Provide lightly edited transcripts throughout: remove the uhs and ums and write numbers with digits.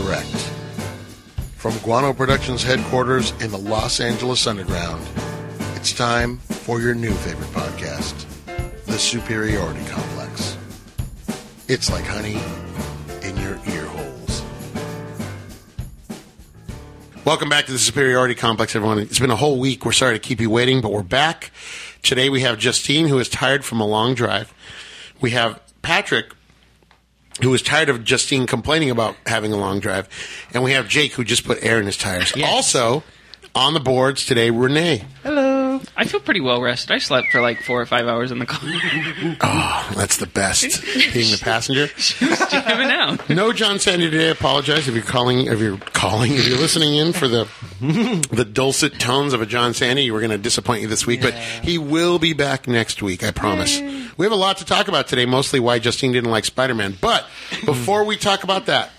Correct. From Guano Productions headquarters in the Los Angeles Underground, it's time for your new favorite podcast, The Superiority Complex. It's like honey in your ear holes. Welcome back to The Superiority Complex, everyone. It's been a whole week. We're sorry to keep you waiting, but we're back. Today we have Justine, who is tired from a long drive. We have Patrick, who is tired of Justine complaining about having a long drive. And we have Jake, who just put air in his tires. Yes. Also, on the boards today, Renee. Hello. I feel pretty well rested. I slept for like 4 or 5 hours in the car. Oh, that's the best. Being the passenger. Just jamming out. No John Sandy today. I apologize if you're listening in for the dulcet tones of a John Sandy. We're going to disappoint you this week, but he will be back next week, I promise. Yay. We have a lot to talk about today, mostly why Justine didn't like Spider-Man. But before we talk about that,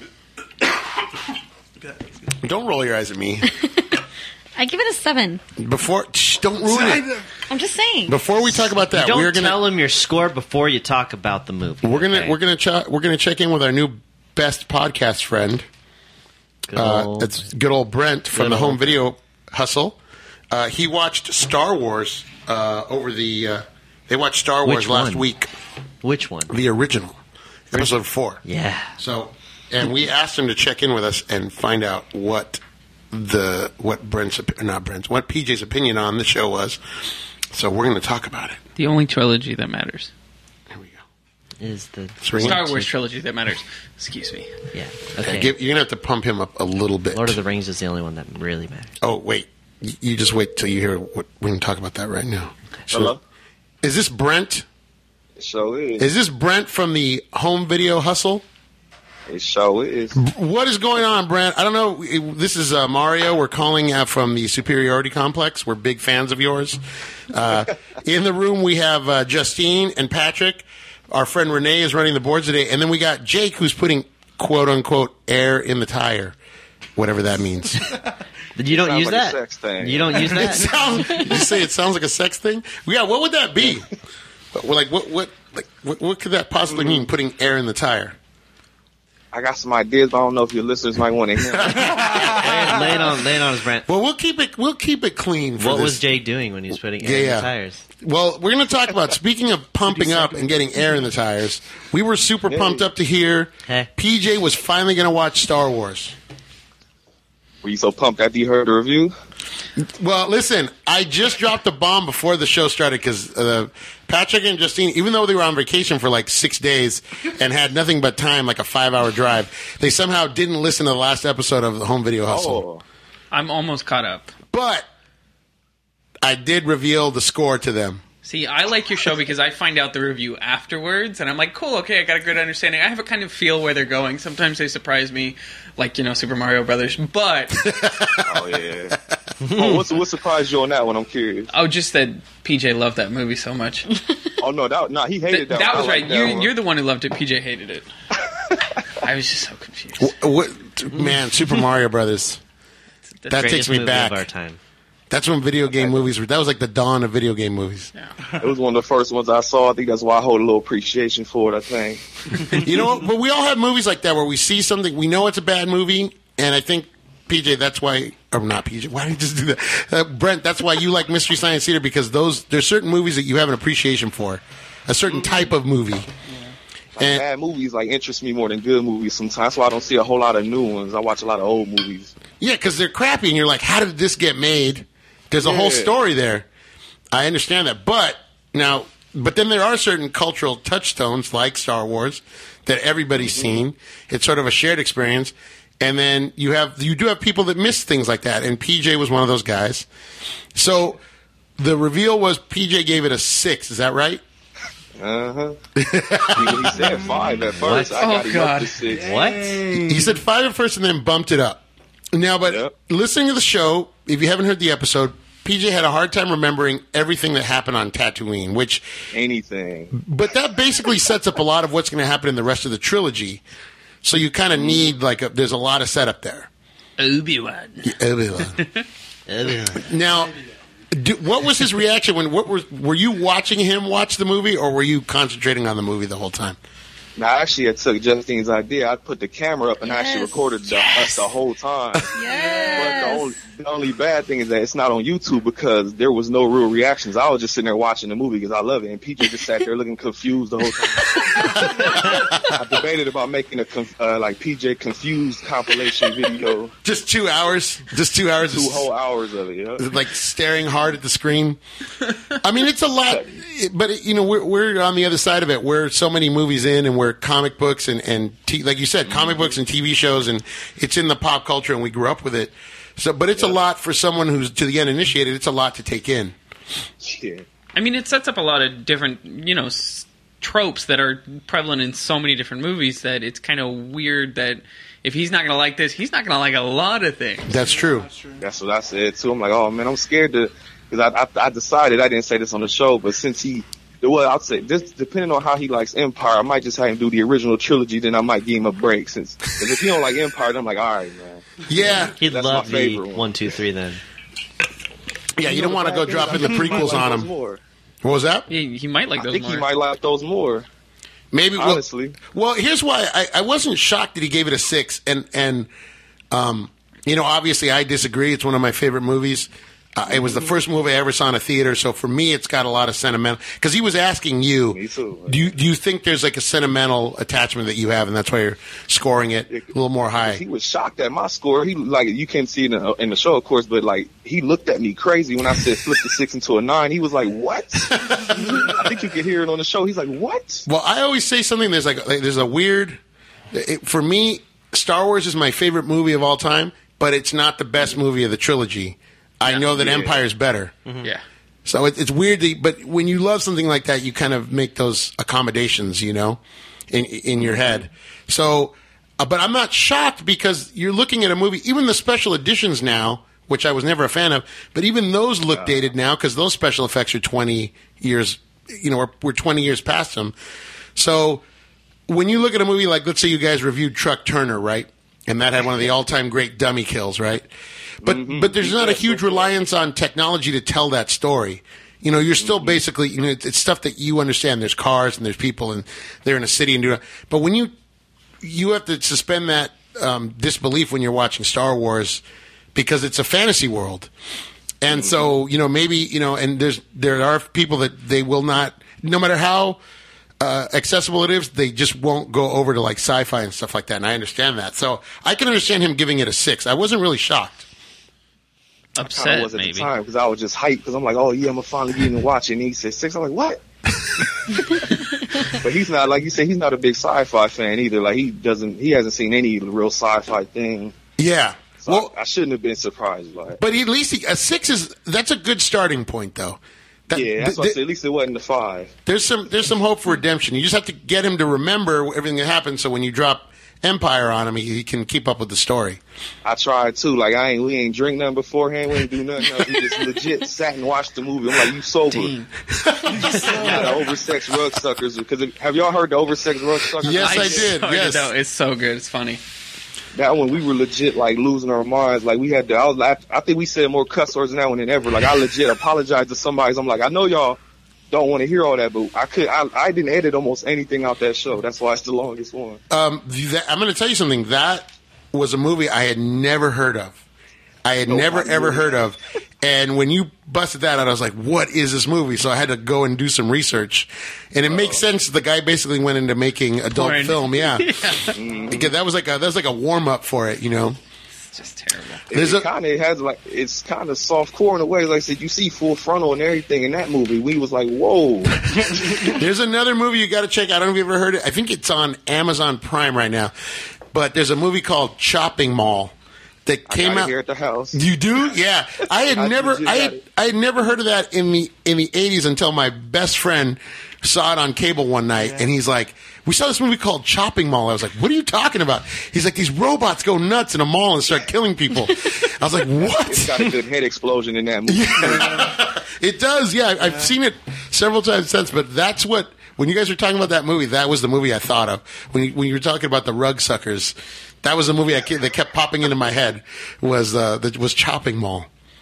don't roll your eyes at me. I give it a 7. Don't ruin it. I'm just saying. Before we talk about that, we're gonna tell him your score before you talk about the movie. We're gonna check in with our new best podcast friend. It's good old Brent from the Home Video Hustle. He watched Star Wars They watched Star Wars last week. Which one? The original, episode 4. Yeah. So, and we asked him to check in with us and find out what PJ's opinion on the show was. So we're going to talk about it. The only trilogy that matters. Here we go. Is the Star Wars trilogy that matters. Excuse me. Yeah. Okay. You're going to have to pump him up a little bit. Lord of the Rings is the only one that really matters. Oh, wait. You just wait till you hear what we're going to talk about that right now. Okay. So, hello? Is this Brent? It sure is. Is this Brent from the Home Video Hustle? It sure is. What is going on, Brent? I don't know. This is Mario. We're calling from the Superiority Complex. We're big fans of yours. In the room, we have Justine and Patrick. Our friend Renee is running the boards today. And then we got Jake, who's putting, quote-unquote, air in the tire, whatever that means. You don't use that? Sex thing. You don't use that? You say it sounds like a sex thing? Yeah, what would that be? What could that possibly mean, putting air in the tire? I got some ideas, but I don't know if your listeners might want to hear them. lay it on us, Brent. Well, we'll keep it clean. What was Jake doing when he was putting air in the tires? Well, we're going to talk about, speaking of pumping up and getting air in the tires, we were super pumped up to hear PJ was finally going to watch Star Wars. Were you so pumped after you heard the review? Well, listen, I just dropped the bomb before the show started because Patrick and Justine, even though they were on vacation for like 6 days and had nothing but time, like a 5-hour drive, they somehow didn't listen to the last episode of the Home Video Hustle. Oh. I'm almost caught up. But I did reveal the score to them. See, I like your show because I find out the review afterwards, and I'm like, cool, okay, I got a good understanding. I have a kind of feel where they're going. Sometimes they surprise me, like, Super Mario Brothers, but... Oh, yeah. What surprised you on that one? I'm curious. Oh, just that PJ loved that movie so much. Oh, no, he hated that one. That was right. That you're the one who loved it. PJ hated it. I was just so confused. Man, Super Mario Brothers. That takes me back. Of our time. That's when video game movies were. That was like the dawn of video game movies. Yeah. It was one of the first ones I saw. I think that's why I hold a little appreciation for it, I think. You know, but we all have movies like that where we see something, we know it's a bad movie, and I think, PJ, that's why, or not PJ, why did you just do that? Brent, that's why you like Mystery Science Theater, because there's certain movies that you have an appreciation for. A certain type of movie. And bad movies interest me more than good movies sometimes. That's why I don't see a whole lot of new ones. I watch a lot of old movies. Yeah, because they're crappy, and you're like, how did this get made? There's a whole story there. I understand that. But then there are certain cultural touchstones like Star Wars that everybody's seen. It's sort of a shared experience. And then you do have people that miss things like that. And PJ was one of those guys. So the reveal was PJ gave it a 6. Is that right? Uh-huh. He said 5 at first. I got him up to 6. What? He said 5 at first and then bumped it up. Now, but listening to the show, if you haven't heard the episode, PJ had a hard time remembering everything that happened on Tatooine, which... Anything. But that basically sets up a lot of what's going to happen in the rest of the trilogy. So you kind of need, there's a lot of setup there. Obi-Wan. Now, what was his reaction when... were you watching him watch the movie, or were you concentrating on the movie the whole time? Now, actually, I took Justine's idea. I put the camera up and actually recorded us the whole time. Yes. But the only bad thing is that it's not on YouTube because there was no real reactions. I was just sitting there watching the movie because I love it, and PJ just sat there looking confused the whole time. I debated about making a PJ confused compilation video. Just 2 hours. Just 2 hours. 2 whole hours of it. Yeah. Like staring hard at the screen. I mean, it's a lot, but we're on the other side of it. We're so many movies in, and we're comic books and like you said, comic books and TV shows, and it's in the pop culture, and we grew up with it. So, but it's a lot for someone who's to the uninitiated. It's a lot to take in. Yeah. I mean, it sets up a lot of different, tropes that are prevalent in so many different movies that it's kind of weird that if he's not going to like this, he's not going to like a lot of things. That's true. That's what I said too. I'm like, oh man, I'm scared to, because I decided, I didn't say this on the show, but since I'd say this, depending on how he likes Empire, I might just have him do the original trilogy. Then I might give him a break. Cause if he don't like Empire, then I'm like, all right, man. Yeah, he'd love the 1, 2, 3 then. Yeah, you don't want to go dropping the prequels on him. What was that? He might like those more. I think he might like those more. Maybe, honestly. Well, here's why I wasn't shocked that he gave it a 6, and obviously I disagree. It's one of my favorite movies. It was the first movie I ever saw in a theater, so for me, it's got a lot of sentimental. Because he was asking you, me too. Do you think there's like a sentimental attachment that you have, and that's why you're scoring it a little more high? He was shocked at my score. He you can't see it in the show, of course, but he looked at me crazy when I said flip the 6 into a 9. He was like, "What?" I think you could hear it on the show. He's like, "What?" Well, I always say something. There's a weird. For me, Star Wars is my favorite movie of all time, but it's not the best movie of the trilogy. I know that Empire's better. Mm-hmm. Yeah. So it's weird, but when you love something like that, you kind of make those accommodations, in your head. So, but I'm not shocked because you're looking at a movie, even the special editions now, which I was never a fan of, but even those look dated now because those special effects are 20 years, we're 20 years past them. So when you look at a movie like, let's say you guys reviewed Truck Turner, right? And that had one of the all-time great dummy kills, right? But there's not a huge reliance on technology to tell that story. You're still basically, it's stuff that you understand. There's cars and there's people and they're in a city and do it. But when you have to suspend that disbelief when you're watching Star Wars because it's a fantasy world. And so, maybe, and there are people that they will not, no matter how accessible it is, they just won't go over to like sci-fi and stuff like that. And I understand that. So I can understand him giving it a 6. I wasn't really shocked. Upset, was at maybe. the time because I was just hyped because I'm like, oh yeah, I'm gonna finally get in and watch it. And he said 6. I'm like, what? But he's not, like you said, he's not a big sci-fi fan either. Like he hasn't seen any real sci-fi thing. Yeah. So well, I shouldn't have been surprised by it. But at least a 6 that's a good starting point though. That's why I said at least it wasn't the 5. There's some hope for redemption. You just have to get him to remember everything that happened. So when you drop Empire on him, he can keep up with the story. I tried too. Like we ain't drink nothing beforehand. We ain't do nothing else. We just legit sat and watched the movie. I'm like, you sober? The oversexed rug suckers. Because have y'all heard the oversexed rug suckers? Yes, I did. Yes, it's so good. It's funny. That one we were legit like losing our minds. Like we had I think we said more cuss words in that one than ever. Like I legit apologized to somebody. I'm like, I know y'all don't want to hear all that, but I didn't edit almost anything out that show. That's why it's the longest one. I'm going to tell you something. That was a movie I had never heard of. I had never heard of. And when you busted that out, I was like, what is this movie? So I had to go and do some research. And it makes sense. The guy basically went into making adult film. Yeah. Because that was like a warm up for it, It's just terrible. It's kind of soft core in a way. Like I said, you see full frontal and everything in that movie. We was like, whoa. There's another movie you got to check out. I don't know if you've ever heard it. I think it's on Amazon Prime right now. But there's a movie called Chopping Mall that came out here at the house. You do? Yeah. I had never heard of that in the 80s until my best friend saw it on cable one night, and he's like, we saw this movie called Chopping Mall. I was like, what are you talking about? He's like, these robots go nuts in a mall and start killing people. I was like, what? It's got a good head explosion in that movie. Yeah. It does, yeah. I've seen it several times since, but that's what, when you guys were talking about that movie, that was the movie I thought of. When you were talking about the rug suckers, that was the movie that kept popping into my head was Chopping Mall.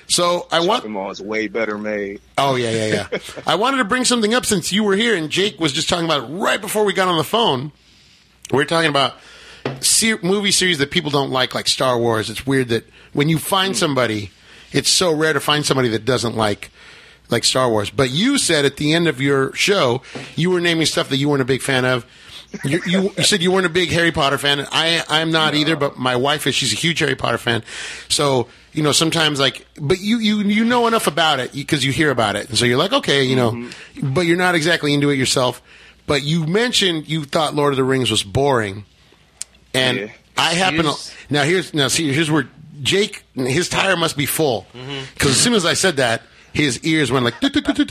So Shopping mall is way better made. Oh, yeah. I wanted to bring something up since you were here, and Jake was just talking about it right before we got on the phone. We were talking about movie series that people don't like Star Wars. It's weird that when you find somebody, it's so rare to find somebody that doesn't like Star Wars. But you said at the end of your show, you were naming stuff that you weren't a big fan of. You said you weren't a big Harry Potter fan. I'm not either, but my wife is. She's a huge Harry Potter fan. So, sometimes but you know enough about it because you hear about it. And so you're like, okay, but you're not exactly into it yourself. But you mentioned you thought Lord of the Rings was boring. And I happen to, here's where Jake, his tire must be full. Because as soon as I said that, his ears went like,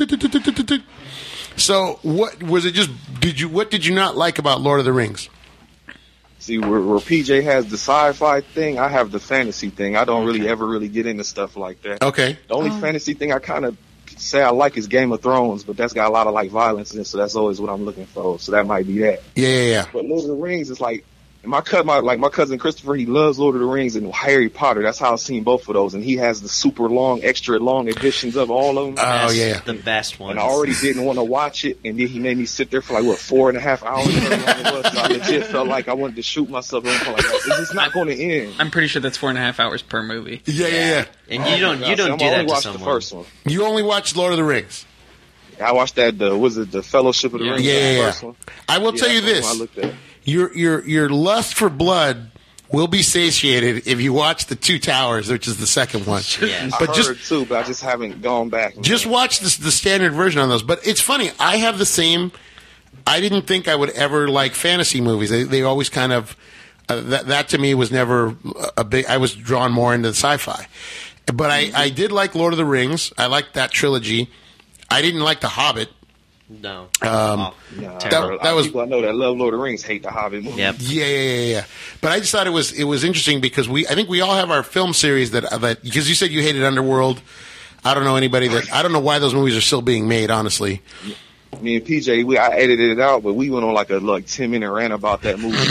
so what was it? What did you not like about Lord of the Rings? See, where PJ has the sci-fi thing, I have the fantasy thing. I don't really get into stuff like that. Okay. The only fantasy thing I kind of say I like is Game of Thrones, but that's got a lot of violence in it, so that's always what I'm looking for. So that might be that. Yeah. But Lord of the Rings is my cousin Christopher, he loves Lord of the Rings and Harry Potter. That's how I've seen both of those, and he has the super long, extra long editions of all of them. Oh yeah, the best ones. And I already didn't want to watch it, and then he made me sit there for 4.5 hours. It was. So I legit felt like I wanted to shoot myself. And I'm like, it's just not going to end. I'm pretty sure that's 4.5 hours per movie. Yeah. And you don't do that to someone. The first one. You only watched Lord of the Rings. I watched that. The Fellowship of the Ring? Yeah. First one. I will tell you this. I looked at. Your lust for blood will be satiated if you watch The Two Towers, which is the second one. Yeah. But I heard too, but I just haven't gone back. Just watch the standard version on those. But it's funny. I have the same. I didn't think I would ever like fantasy movies. They always kind of that to me was never a big. I was drawn more into the sci-fi. But I did like Lord of the Rings. I liked that trilogy. I didn't like The Hobbit. No. That was people I know that love Lord of the Rings hate the Hobbit movie. Yep. Yeah. But I just thought it was interesting because I think we all have our film series that because you said you hated Underworld. I don't know anybody I don't know why those movies are still being made, honestly. Me and PJ, I edited it out, but we went on a 10-minute rant about that movie.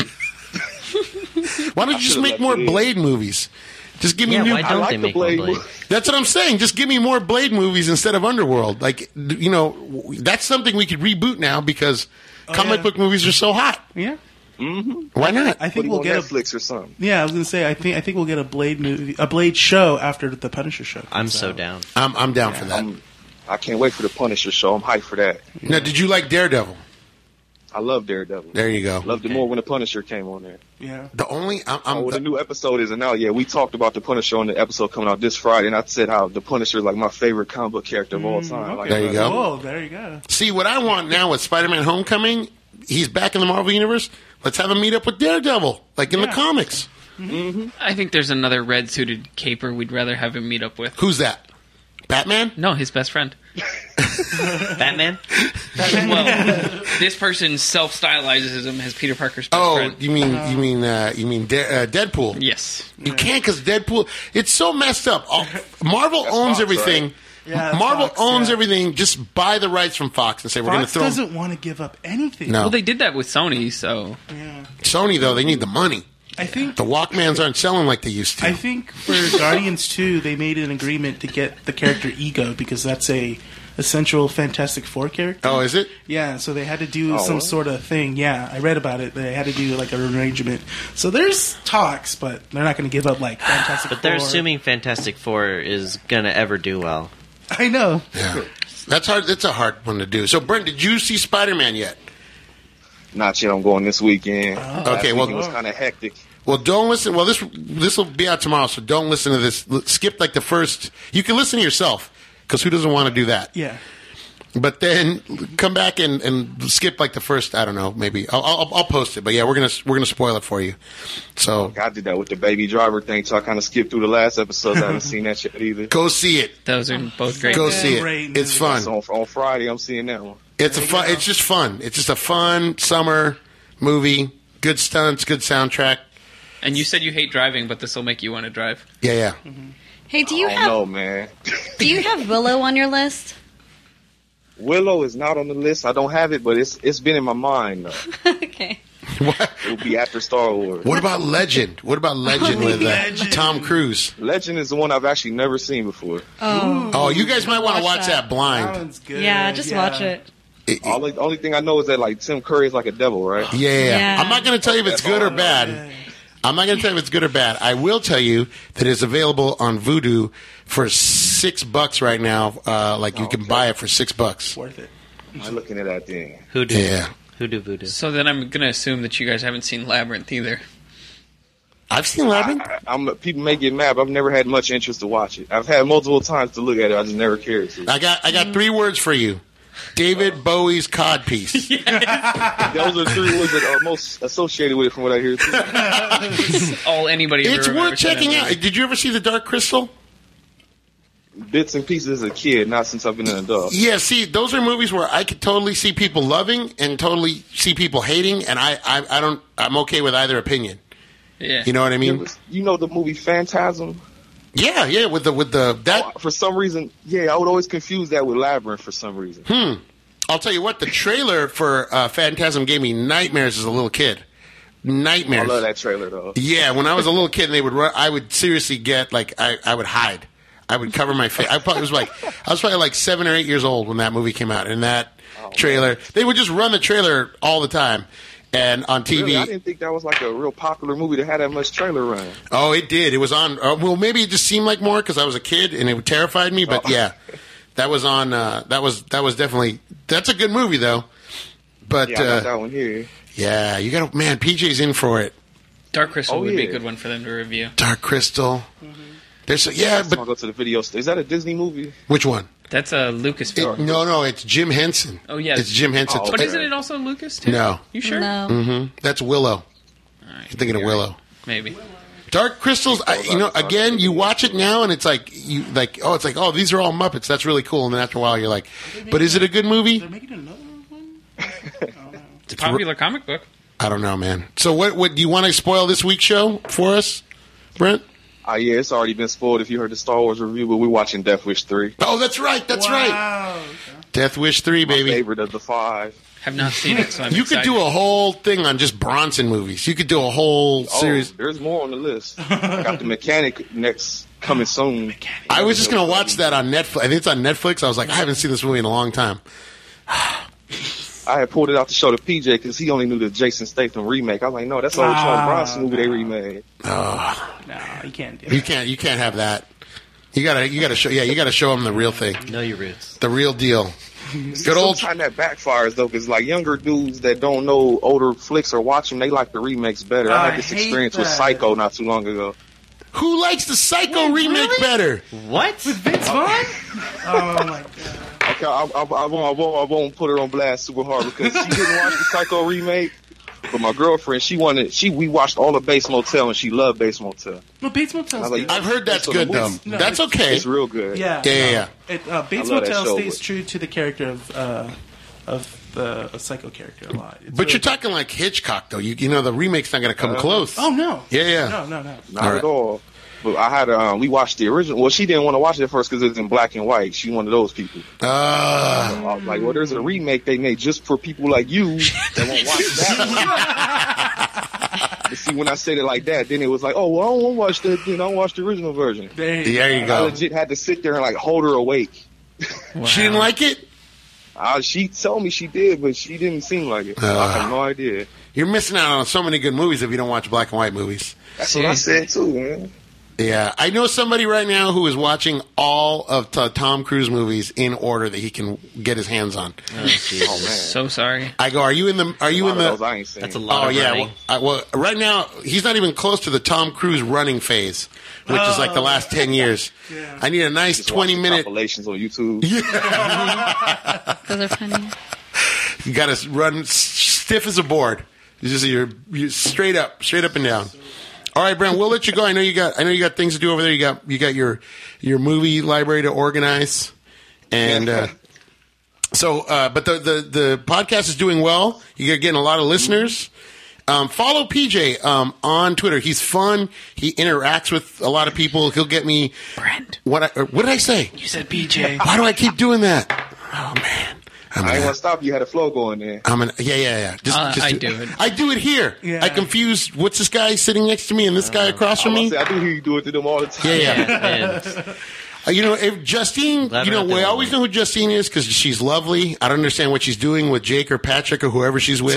Why don't you just make more Blade movies? Just give me new. Why don't they make more Blade? That's what I'm saying. Just give me more Blade movies instead of Underworld. That's something we could reboot now because comic book movies are so hot. Yeah. Mm-hmm. Why not? I think we'll get Netflix or something. Yeah, I was gonna say I think we'll get a Blade movie, a Blade show after the Punisher show. I'm so down. I'm down for that. I can't wait for the Punisher show. I'm hyped for that. Now, did you like Daredevil? I love Daredevil. There you go. Loved it more when the Punisher came on there. Yeah. The only the new episode isn't out yet. We talked about the Punisher on the episode coming out this Friday, and I said how the Punisher is my favorite comic book character of all time. Okay. There you go. Oh, there you go. See, what I want now with Spider-Man Homecoming, he's back in the Marvel Universe. Let's have him meet up with Daredevil, like in the comics. Mm-hmm. I think there's another red-suited caper we'd rather have him meet up with. Who's that? Batman? No, his best friend. Batman? Well, this person self-stylizes him as Peter Parker's best friend. you mean Deadpool? Yes. You can't because Deadpool. It's so messed up. Marvel owns Fox, everything. Right? Yeah, Marvel Fox, owns yeah. everything. Just buy the rights from Fox and say we're going to Fox throw. doesn't want to give up anything. No. Well, they did that with Sony, so... Yeah. Sony though, they need the money. I think The Walkmans aren't selling like they used to. I think for Guardians 2, they made an agreement to get the character Ego because that's a essential Fantastic Four character. Oh, is it? Yeah, so they had to do some what? sort of thing. Yeah, I read about it. They had to do an arrangement. So there's talks, but they're not going to give up Fantastic Four. But they're assuming Fantastic Four is going to ever do well. I know. Yeah. That's hard. That's a hard one to do. So, Brent, did you see Spider-Man yet? Not yet. I'm going this weekend. Okay, well, it was kind of hectic. Well, don't listen. Well, this will be out tomorrow, so don't listen to this. Skip the first. You can listen to yourself because who doesn't want to do that? Yeah. But then come back and skip the first. I don't know. Maybe I'll post it. But yeah, we're gonna spoil it for you. So I did that with the Baby Driver thing, so I kind of skipped through the last episodes. I haven't seen that yet either. go see it. Those are both great. Go see Great it. It's fun. So on Friday, I'm seeing that one. It's fun. It's just fun. It's just a fun summer movie. Good stunts. Good soundtrack. And you said you hate driving, but this will make you want to drive. Yeah. Hey, do you I don't know, man. do you have Willow on your list? Willow is not on the list. I don't have it, but it's been in my mind though. Okay. What? It would be after Star Wars. What about Legend? What about Legend with Legend. Tom Cruise? Legend is the one I've actually never seen before. Oh, you guys might want to watch Watch that That blind. one's good. Yeah, just watch it. Only thing I know is that like Tim Curry is like a devil, right? Yeah. Yeah. I'm not going to tell you if it's good or bad. I'm not going to tell you if it's good or bad. I will tell you that it's available on Vudu for $6 right now. You can buy it for $6. Worth it. I'm looking at that thing. Hoodoo. Yeah. Hoodoo voodoo. So then I'm going to assume that you guys haven't seen Labyrinth either. I've seen Labyrinth. People may get mad, but I've never had much interest to watch it. I've had multiple times to look at it. I just never cared to. I got 3 words for you. David Bowie's codpiece. Those are 3 words that are most associated with it from what I hear. Too. All anybody It's ever worth said checking ever. out. Did you ever see The Dark Crystal? Bits and pieces as a kid, not since I've been an adult. Yeah, see, those are movies where I could totally see people loving and totally see people hating, and I'm okay with either opinion. Yeah. You know what I mean? You know the movie Phantasm? Yeah, with that. For some reason, I would always confuse that with Labyrinth for some reason. I'll tell you what, the trailer for Phantasm gave me nightmares as a little kid. Nightmares. I love that trailer though. Yeah, when I was a little kid and they would run, I would seriously get I would hide. I would cover my face. I was probably like 7 or 8 years old when that movie came out. And that trailer, they would just run the trailer all the time. And on TV, Really? I didn't think that was like a real popular movie that had that much trailer run. Oh, it did. It was on. Well, maybe it just seemed like more because I was a kid and it terrified me. But yeah, that was on. That was definitely. That's a good movie though. But Yeah, I got that one here. yeah, you got to man. PJ's in for it. Dark Crystal would be a yeah. good one for them to review. Dark Crystal. There's I'll but go to the video store. Is that a Disney movie? which one? That's a Lucasfilm. No, it's Jim Henson. Oh, yeah. it's Jim Henson. Oh, But okay. isn't it also Lucas too? No. You sure? No. That's Willow. All right. You're thinking of Willow. Maybe. Dark Crystals, again, you watch it now and it's like, these are all Muppets. That's really cool. And then after a while, you're like, but is it a good movie? They're making another one? It's a popular comic book. I don't know, man. So what do you want to spoil this week's show for us, Brent? Yeah, it's already been spoiled if you heard the Star Wars review, but we're watching Death Wish 3. Oh, that's right. Right. Wow. Death Wish 3, My baby. favorite of the 5. Have not seen it, so I'm You could excited. do a whole thing on just Bronson movies. You could do a whole series. Oh, there's more on the list. I got The Mechanic next coming soon. I was just going to watch that on Netflix. I think it's on Netflix. I was like, I haven't seen this movie in a long time. I had pulled it out to show to PJ because he only knew the Jason Statham remake. I was like, no, that's the old Charles Bronson movie they remade. No, you can't do it. You can't have that. You gotta show him the real thing, Know your roots. the real deal. Good old. Sometimes that backfires though, because like younger dudes that don't know older flicks or watch them, they like the remakes better. I had this I hate experience with that. Psycho not too long ago. Who likes the Psycho remake better? What? Vince Vaughn? Oh my god. Okay, I won't put her on blast super hard because she didn't watch the Psycho remake. But my girlfriend, we watched all of Bates Motel and she loved Bates Motel. No, Bates Motel's I like- good. I've heard that's So good the though. movie- No, That's it's- okay. It's real good. Yeah. Yeah. Bates I love that Motel show, stays but- true to the character of the Psycho character a lot. It's But really you're talking like Hitchcock though. You know the remake's not going to come close. Oh no. Yeah. No. Not All right. at all. But I had we watched the original. Well, she didn't want to watch it at first because it was in black and white. She's one of those people. I was like, well, there's a remake they made just for people like you that won't watch that one. But see, when I said it like that, then it was like, oh, well, I don't want to watch that. Then I'll watch the original version. There There you I go. legit had to sit there and like hold her awake. She didn't like it. She told me she did, but she didn't seem like it. I have no idea. You're missing out on so many good movies if you don't watch black and white movies. That's what I said too, man. Yeah, I know somebody right now who is watching all of Tom Cruise movies in order that he can get his hands on. Oh, Jesus. Oh man, So sorry. I go, are you in the? Are you in those the? I ain't seen. That's a lot Oh of yeah. running. Well, right now he's not even close to the Tom Cruise running phase, which is like the last 10 years. Yeah. I need a nice Just watch the 20-minute. compilations on YouTube. Those are funny. You got to run stiff as a board. You're straight up and down. All right, Brent, we'll let you go. I know you got things to do over there. You got your movie library to organize, and but the podcast is doing well. You're getting a lot of listeners. Follow PJ on Twitter. He's fun. He interacts with a lot of people. He'll get me. Brent. What did I say? You said BJ. Why do I keep doing that? Oh man, I ain't want to stop you. You had a flow going there. Yeah. I do it. I do it here. Yeah. I confuse what's this guy sitting next to me and this guy across from me. I do hear you do it to them all the time. Yeah. If Justine, Glad we we're not the always only. know who Justine is because she's lovely. I don't understand what she's doing with Jake or Patrick or whoever she's with.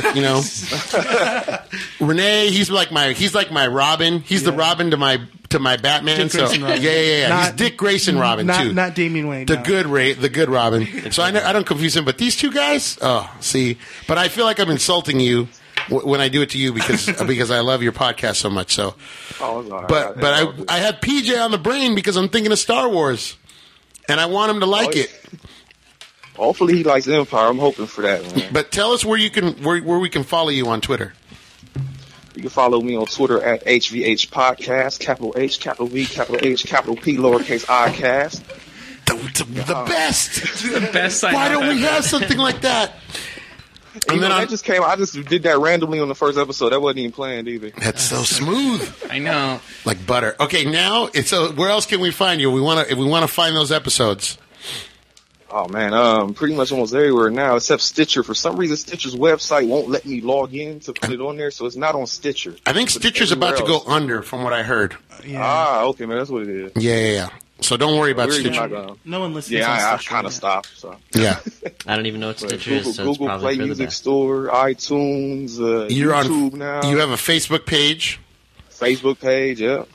Renee, he's like my Robin. He's the Robin to my Batman. Dick Grayson Robin. Yeah. Not- He's Dick Grayson Robin too. Not Damian Wayne. The no. the good Robin. So I don't confuse him. But these two guys, see. But I feel like I'm insulting you when I do it to you because I love your podcast so much. So, Oh, it's all right. but I had PJ on the brain because I'm thinking of Star Wars, and I want him to like it. Hopefully he likes Empire. I'm hoping for that, man. But tell us where we can follow you on Twitter. You can follow me on Twitter at HVH Podcast, capital H, capital V, capital H, capital P, lowercase I cast. The best. The best sign Why off don't we ever. have something like that? And then that just came. I just did that randomly on the first episode. That wasn't even planned either. that's so smooth, I know. like butter. Okay, now where else can we find you? If we want to find those episodes. Oh man, pretty much almost everywhere now except Stitcher. For some reason, Stitcher's website won't let me log in to put it on there, so it's not on Stitcher. I think But Stitcher's about to everywhere go under, from what I heard. Yeah. Okay, man, that's what it is. Yeah. So don't worry about We're even Stitcher. not gonna- No one listens. Yeah, on I Stitcher, kind of yeah. stopped. So. Yeah, I don't even know what But Stitcher is, so it's Google probably Play for the Music best. Store, iTunes, you're YouTube on. now. You have a Facebook page. Facebook page, yeah.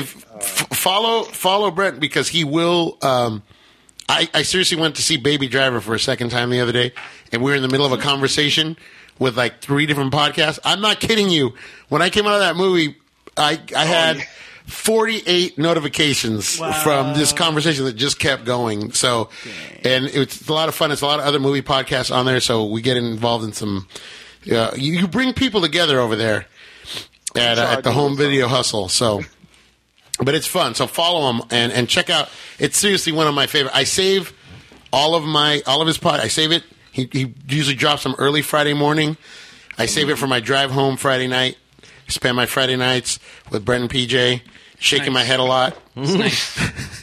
Follow Brent because he will. I seriously went to see Baby Driver for a second time the other day, and we were in the middle of a conversation with like 3 different podcasts. I'm not kidding you. When I came out of that movie, I had 48 notifications from this conversation that just kept going. So, and it's a lot of fun. It's a lot of other movie podcasts on there, so we get involved in some. You bring people together over there at the Home Video Hustle. So. But it's fun, so follow him and check out. It's seriously one of my favorite. I save all of his pod. I save it. He usually drops them early Friday morning. I save it for my drive home Friday night. Spend my Friday nights with Brent and PJ, shaking my head a lot. Nice.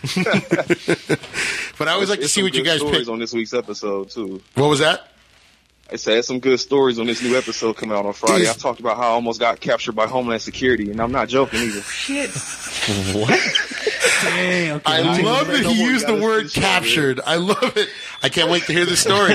But I always like to It's see some what you good guys stories pick. on this week's episode too. What was that? I said some good stories on this new episode coming out on Friday. Yes. I talked about how I almost got captured by Homeland Security, and I'm not joking either. Dang, okay. I love that no he more used the gotta word see shit, man. captured. I love it. I can't wait to hear this story.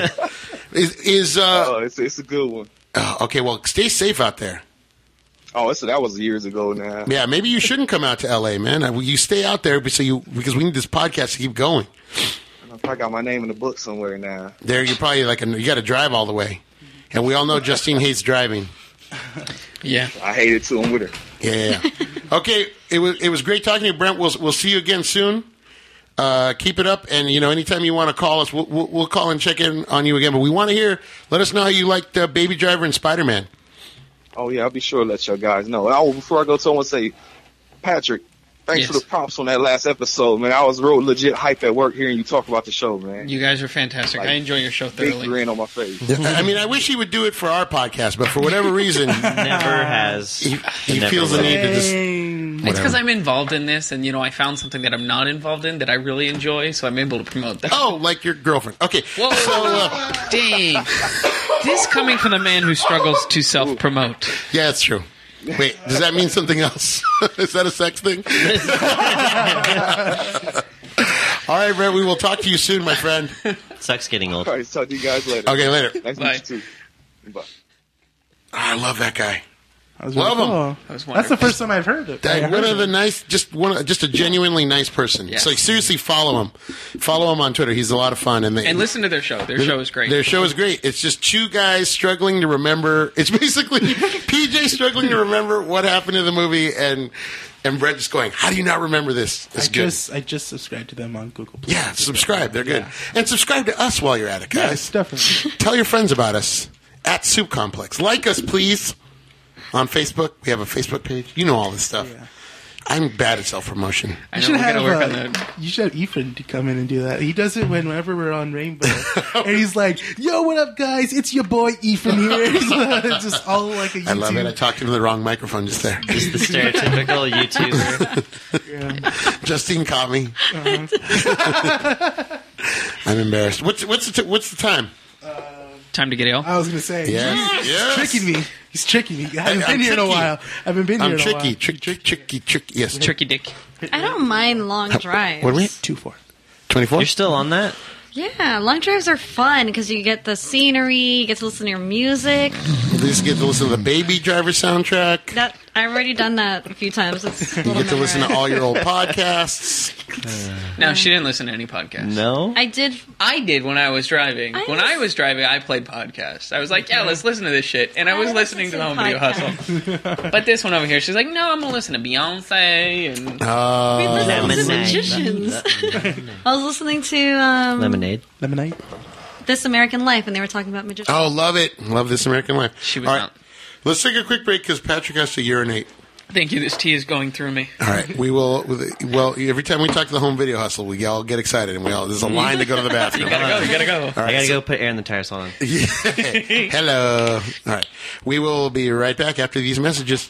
It's a good one. Okay, well, stay safe out there. Oh, that was years ago now. Yeah, maybe you shouldn't come out to LA, man. You stay out there because we need this podcast to keep going. I got my name in the book somewhere now. There, you're probably you got to drive all the way, and we all know Justine hates driving. Yeah. I hate it too. I'm with her. Yeah. Okay, it was great talking to you, Brent. We'll see you again soon. Keep it up, and anytime you want to call us, we'll call and check in on you again. But we want to hear. Let us know how you liked Baby Driver and Spider-Man. Oh yeah, I'll be sure to let y'all guys know. Before I go, I want to say, Patrick, thanks Yes. for the props on that last episode, man. I was real legit hype at work hearing you talk about the show, man. You guys are fantastic. I enjoy your show Big thoroughly. grin on my face. I mean, I wish he would do it for our podcast, but for whatever reason, Never has. he Never feels the will. need to just. Dang. It's because I'm involved in this, and I found something that I'm not involved in that I really enjoy, so I'm able to promote that. Oh, like your girlfriend. Okay. Whoa! So, Dang! This coming from the man who struggles to self-promote. yeah, that's true. Wait, does that mean something else? Is that a sex thing? All right, Brent, we will talk to you soon, my friend. Sucks getting old. All right, talk to you guys later. Okay, later. Nice to Bye. meet you too. Bye. I love that guy. That was Love really him. cool. That was That's the wonderful. first time I've heard it. One of the nice, just a genuinely nice person. Yes. So seriously, follow him. Follow him on Twitter. He's a lot of fun, and And listen to their show. Their show is great. Their show is great. It's just two guys struggling to remember. It's basically PJ struggling to remember what happened in the movie, and Brett just going, "How do you not remember this?" It's good. I just subscribed to them on Google. Yeah, subscribe. They're good. And subscribe to us while you're at it, guys. Yes, definitely. Tell your friends about us at Soup Complex. Like us, please. On Facebook, we have a Facebook page. You know all this stuff. Yeah. I'm bad at self-promotion. I know we're gonna work on that. You should have Ethan to come in and do that. He does it whenever we're on Rainbow, and he's like, "Yo, what up, guys? It's your boy Ethan here." It's just all like a YouTube. I love it. I talked into the wrong microphone just there. Just the stereotypical YouTuber. Yeah. Justine caught me. I'm embarrassed. What's the time? Time to get ill. I was going to say. Yes. Yes. He's tricking me. He's tricking me. I haven't I'm been here in a tricky. while. I haven't been here I'm in a tricky. while. Tricky. Yes. Tricky dick. I don't mind long drives. What are we? 2-4. 24? You're still on that? Yeah, long drives are fun because you get the scenery, you get to listen to your music. You just get to listen to the Baby Driver soundtrack. That I've already done that a few times. It's a You little get to listen to memorized. all your old podcasts. No, she didn't listen to any podcasts. No? I did. I did when I was driving. I When was- I was driving, I played podcasts. I was like, yeah, let's listen to this shit. And I was listening to the Home Video Hustle. But this one over here, she's like, no, I'm going to listen to Beyonce. And We listened to the Lemonade. Magicians. I was listening to Lemonade. Lemonade. This American Life, and they were talking about magicians. Oh, love it. Love This American Life. She was All right. not. Let's take a quick break because Patrick has to urinate. thank you, this tea is going through me. All right. We will. Well, every time we talk to the Home Video Hustle, we all get excited and there's a line to go to the bathroom. You gotta go. All I gotta go put air in the tire salon. Hello. All right. We will be right back after these messages.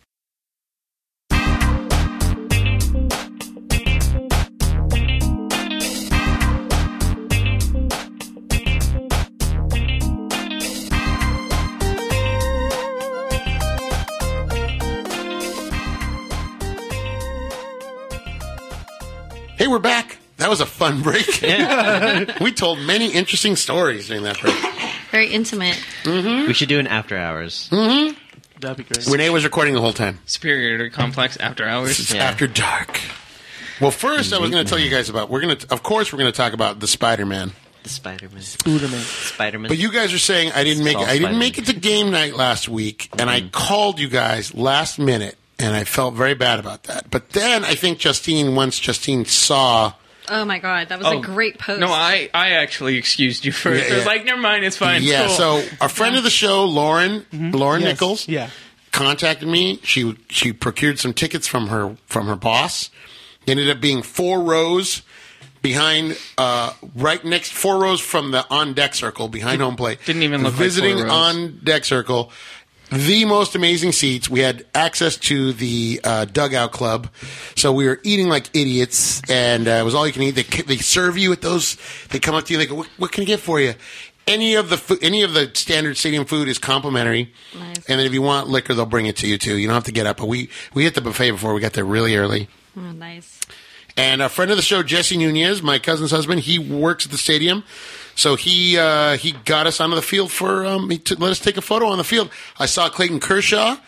Hey, we're back. That was a fun break. We told many interesting stories during that break. Very intimate. We should do an after hours. That'd be great. Renee was recording the whole time. Superiority Complex After Hours. It's Yeah. after dark. Well, first I was going to tell you guys about. Of course, we're going to talk about the Spider-Man. The Spider-Man. Spooderman. Spider-Man. But you guys are saying I didn't make it. I didn't make it to game night last week, and I called you guys last minute, and I felt very bad about that. But then I think once Justine saw. Oh my god, that was a great post. No, I actually excused you first. Yeah, I was yeah. like, never mind, it's fine. It's Yeah, cool. so a friend of the show, Lauren Yes. Nichols, Yeah. contacted me. She procured some tickets from her boss. Ended up being 4 rows behind, right next 4 rows from the on deck circle behind home plate. Didn't even look like visiting 4 rows. on deck circle. The most amazing seats. We had access to the dugout club, so we were eating like idiots, and it was all you can eat. They serve you at those. They come up to you. They go, "What can I get for you?" Any of the standard stadium food is complimentary, Nice. and then if you want liquor, they'll bring it to you too. You don't have to get up. But we hit the buffet before we got there really early. Oh, nice. And a friend of the show, Jesse Nunez, my cousin's husband, he works at the stadium. So he got us onto the field let us take a photo on the field. I saw Clayton Kershaw.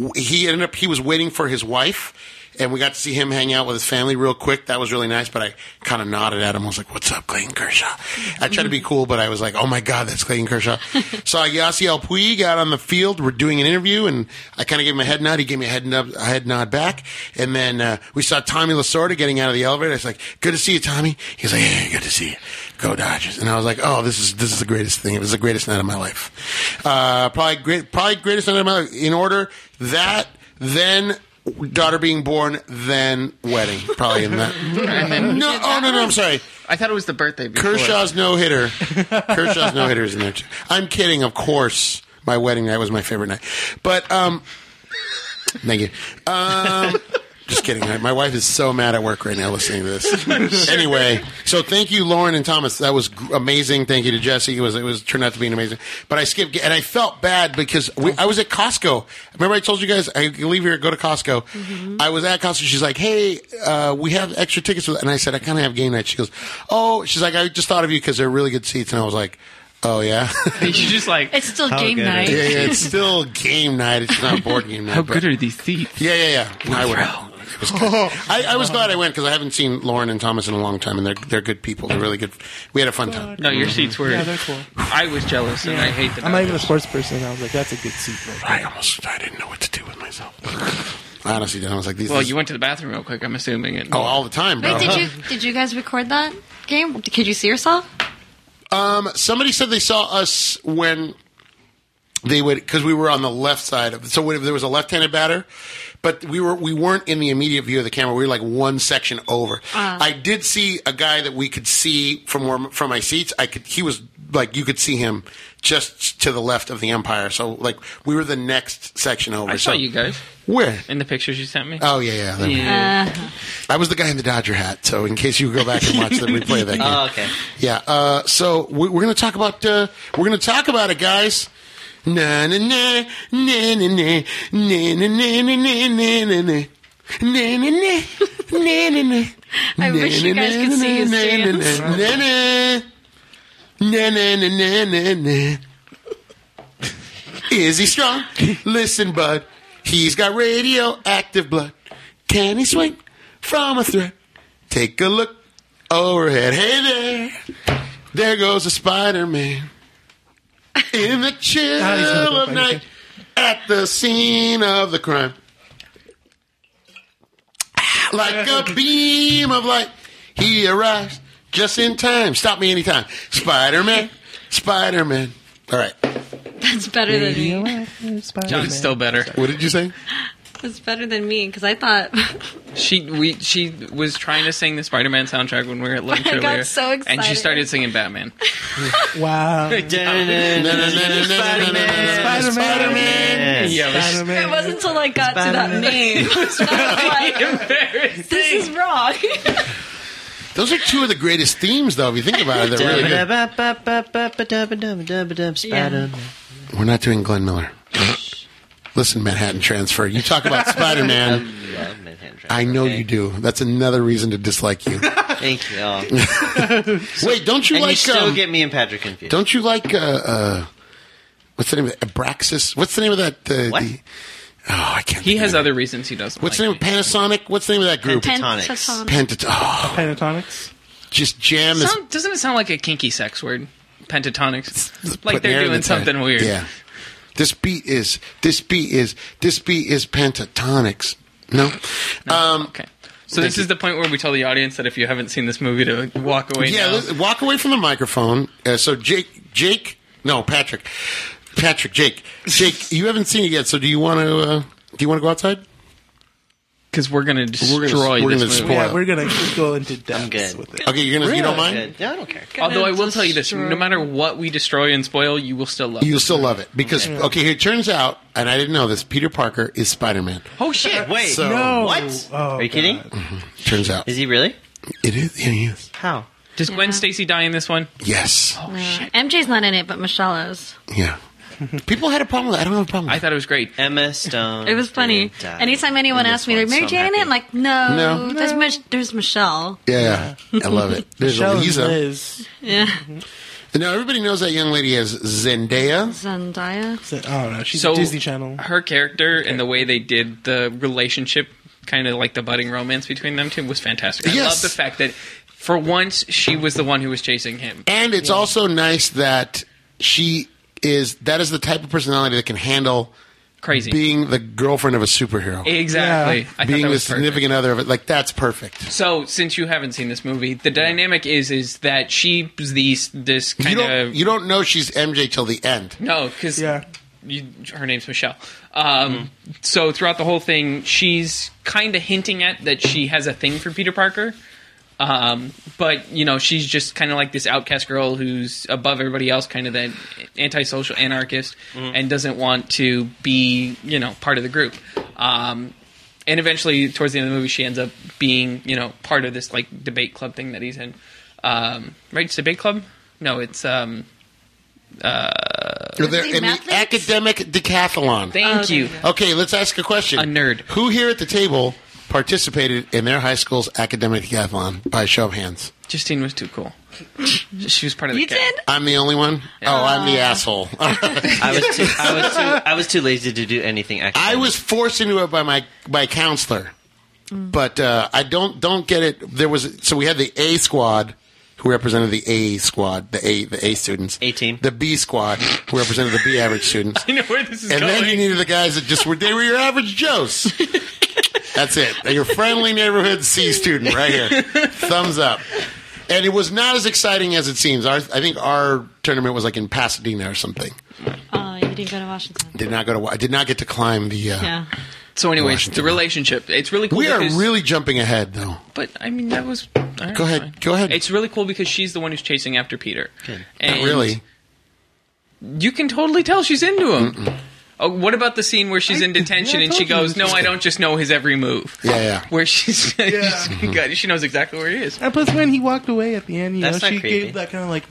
He was waiting for his wife, and we got to see him hang out with his family real quick. That was really nice, but I kind of nodded at him. I was like, "What's up, Clayton Kershaw?" I tried to be cool, but I was like, "Oh my God, that's Clayton Kershaw." Saw Yasiel Puig out on the field. We're doing an interview, and I kind of gave him a head nod. He gave me a head nod back. And then we saw Tommy Lasorda getting out of the elevator. I was like, "Good to see you, Tommy." He's like, "Hey, good to see you. Go Dodgers." And I was like, "Oh, this is the greatest thing. It was the greatest night of my life. Probably greatest night of my life. In order, that, then daughter being born, then wedding. Probably in that. And then No, I'm sorry. I thought it was the birthday before. Kershaw's no hitter. Kershaw's no hitter is in there too. I'm kidding. Of course, my wedding night was my favorite night. But thank you. Just kidding. My wife is so mad at work right now listening to this. Anyway, so thank you, Lauren and Thomas. That was amazing. Thank you to Jesse. It was turned out to be amazing. But I skipped, and I felt bad because I was at Costco. Remember I told you guys I can leave here, go to Costco. Mm-hmm. I was at Costco. She's like, "Hey, we have extra tickets," and I said, "I kind of have game night." She goes, "Oh," she's like, "I just thought of you because they're really good seats," and I was like, "Oh yeah." You just like, It's still How game good night. is Yeah, it's still game night. It's not board game night. how but- good are these seats? Yeah. I would. It was good. I was glad I went because I haven't seen Lauren and Thomas in a long time, and they're good people. They're really good. We had a fun time. No, your seats were. Yeah, they're cool. I was jealous, and I hate the I'm not even a Dodgers. sports person. I was like, that's a good seat. Right I didn't know what to do with myself. I honestly didn't. I was like, these. Well, you went to the bathroom real quick, I'm assuming. And, all the time, bro. Wait, did you guys record that game? Could you see yourself? Somebody said they saw us when they would, because we were on the left side of. So if there was a left-handed batter, but we weren't in the immediate view of the camera. We were like one section over. I did see a guy that we could see from my seats. He was like you could see him just to the left of the Empire. So like we were the next section over. I saw So- you guys Where? in the pictures you sent me. Oh yeah. I was the guy in the Dodger hat. So in case you go back and watch the replay of that game. Oh, okay. Yeah. So we're going to talk about it, guys. Na na na na na na na na na na na na. Na na na na na na. I wish you guys could see his dance. Na na na na na na. Is he strong? Listen, bud. He's got radioactive blood. Can he swing from a thread? Take a look overhead. Hey there. There goes a Spider-Man. In the chill of night. At the scene of the crime. Like a beam of light. He arrives just in time. Stop me anytime. Spider-Man. Spider-Man. All right. That's better than me. John's still better. What did you say? That's better than me because I thought She was trying to sing the Spider-Man soundtrack when we were at lunch I got earlier. so And she excited. started singing Batman. Wow. Spider-Man. Yeah, it was Spider-Man. it wasn't until I got to that name. I was like, embarrassing. this is wrong. Those are two of the greatest themes, though, if you think about it. They're really good. Spider-Man. We're not doing Glenn Miller. Listen, Manhattan Transfer. You talk about Spider-Man. Love Manhattan Transfer, I know okay? you do. That's another reason to dislike you. Thank you. Oh. Wait, don't you And you like... still get me and Patrick confused. don't you like... what's the name of it? Abraxas? What's the name of that? What? I can't He think has of it. other reasons he doesn't What's like the name of Panasonic? What's the name of that group? Pentatonics. Pentatonic. Oh, Pentatonics. just jam this... Doesn't it sound like a kinky sex word? Pentatonics. Like putting air they're in doing the tank. something weird. Yeah. This beat is pentatonics. No? Okay. So this is the point where we tell the audience that if you haven't seen this movie to walk away Yeah, now. walk away from the microphone. So Jake, Jake, you haven't seen it yet. So do you want to go outside? Because we're going to destroy we're this gonna movie. spoil Yeah, we're gonna go into depths good. with it. Okay, you don't mind? Good. Yeah, I don't care. Although I will tell you this, no matter what we destroy and spoil, you will still love You'll it. still love it because it turns out, and I didn't know this, Peter Parker is Spider-Man. Oh, shit. Wait. So- No. What? Oh, Are you kidding? God. Turns out Is he really? it is. Yeah, he is. How? Does Gwen Stacy die in this one? Yes. MJ's not in it, but Michelle is. Yeah. People had a problem with it. I don't have a problem with I it. thought it was great. Emma Stone. It was funny. didn't die Anytime anyone in asks this me, one, like, Mary so I'm Jane in it? happy. I'm like, no. No. There's Michelle. Yeah, I love it. There's Michelle and Lisa. Liz. Yeah. And now everybody knows that young lady as Zendaya. Zendaya. I don't know. She's So a Disney Channel. her character and the way they did the relationship, kind of like the budding romance between them two, was fantastic. I Yes. love the fact that for once she was the one who was chasing him. And it's also nice that that is the type of personality that can handle Crazy. being the girlfriend of a superhero. Exactly. Yeah. I thought Being that the was perfect. significant other of it. Like, that's perfect. So, since you haven't seen this movie, the dynamic is that she's this kind of You don't know she's MJ till the end. no, because Yeah. her name's Michelle. So throughout the whole thing, she's kind of hinting at that she has a thing for Peter Parker. But she's just kind of like this outcast girl who's above everybody else, kind of that antisocial anarchist, and doesn't want to be part of the group. And eventually, towards the end of the movie, she ends up being part of this like debate club thing that he's in. Right? It's debate club? No, it's They're he in the Mathletes? academic decathlon. thank you. Okay, let's ask a question. A nerd. Who here at the table participated in their high school's academic decathlon by show of hands? Justine was too cool. She was part of the You did? I'm the only one? Oh, I'm the asshole. I was too lazy to do anything. I was forced into it by my counselor, but I don't get it. So we had the A squad who represented the A squad, the A students, A team. the B squad who represented the B average students, I know where this is and going. then you needed the guys that they were your average Joes. That's it. Your friendly neighborhood C student right here. Thumbs up. And it was not as exciting as it seems. I think our tournament was like in Pasadena or something. Oh, you didn't go to Washington. I did not get to climb the Yeah. So, anyways, Washington. the relationship. It's really cool. We are because- really jumping ahead, though. But, I mean, that was... all right, Go ahead. fine. Go ahead. It's really cool because she's the one who's chasing after Peter. And Not really. You can totally tell she's into him. Oh, what about the scene where she's in detention I and she told you goes, "No, I don't just know his every move." Yeah. Where she's, she knows exactly where he is. And plus, when he walked away at the end, you That's know, not she creepy. gave that kind of like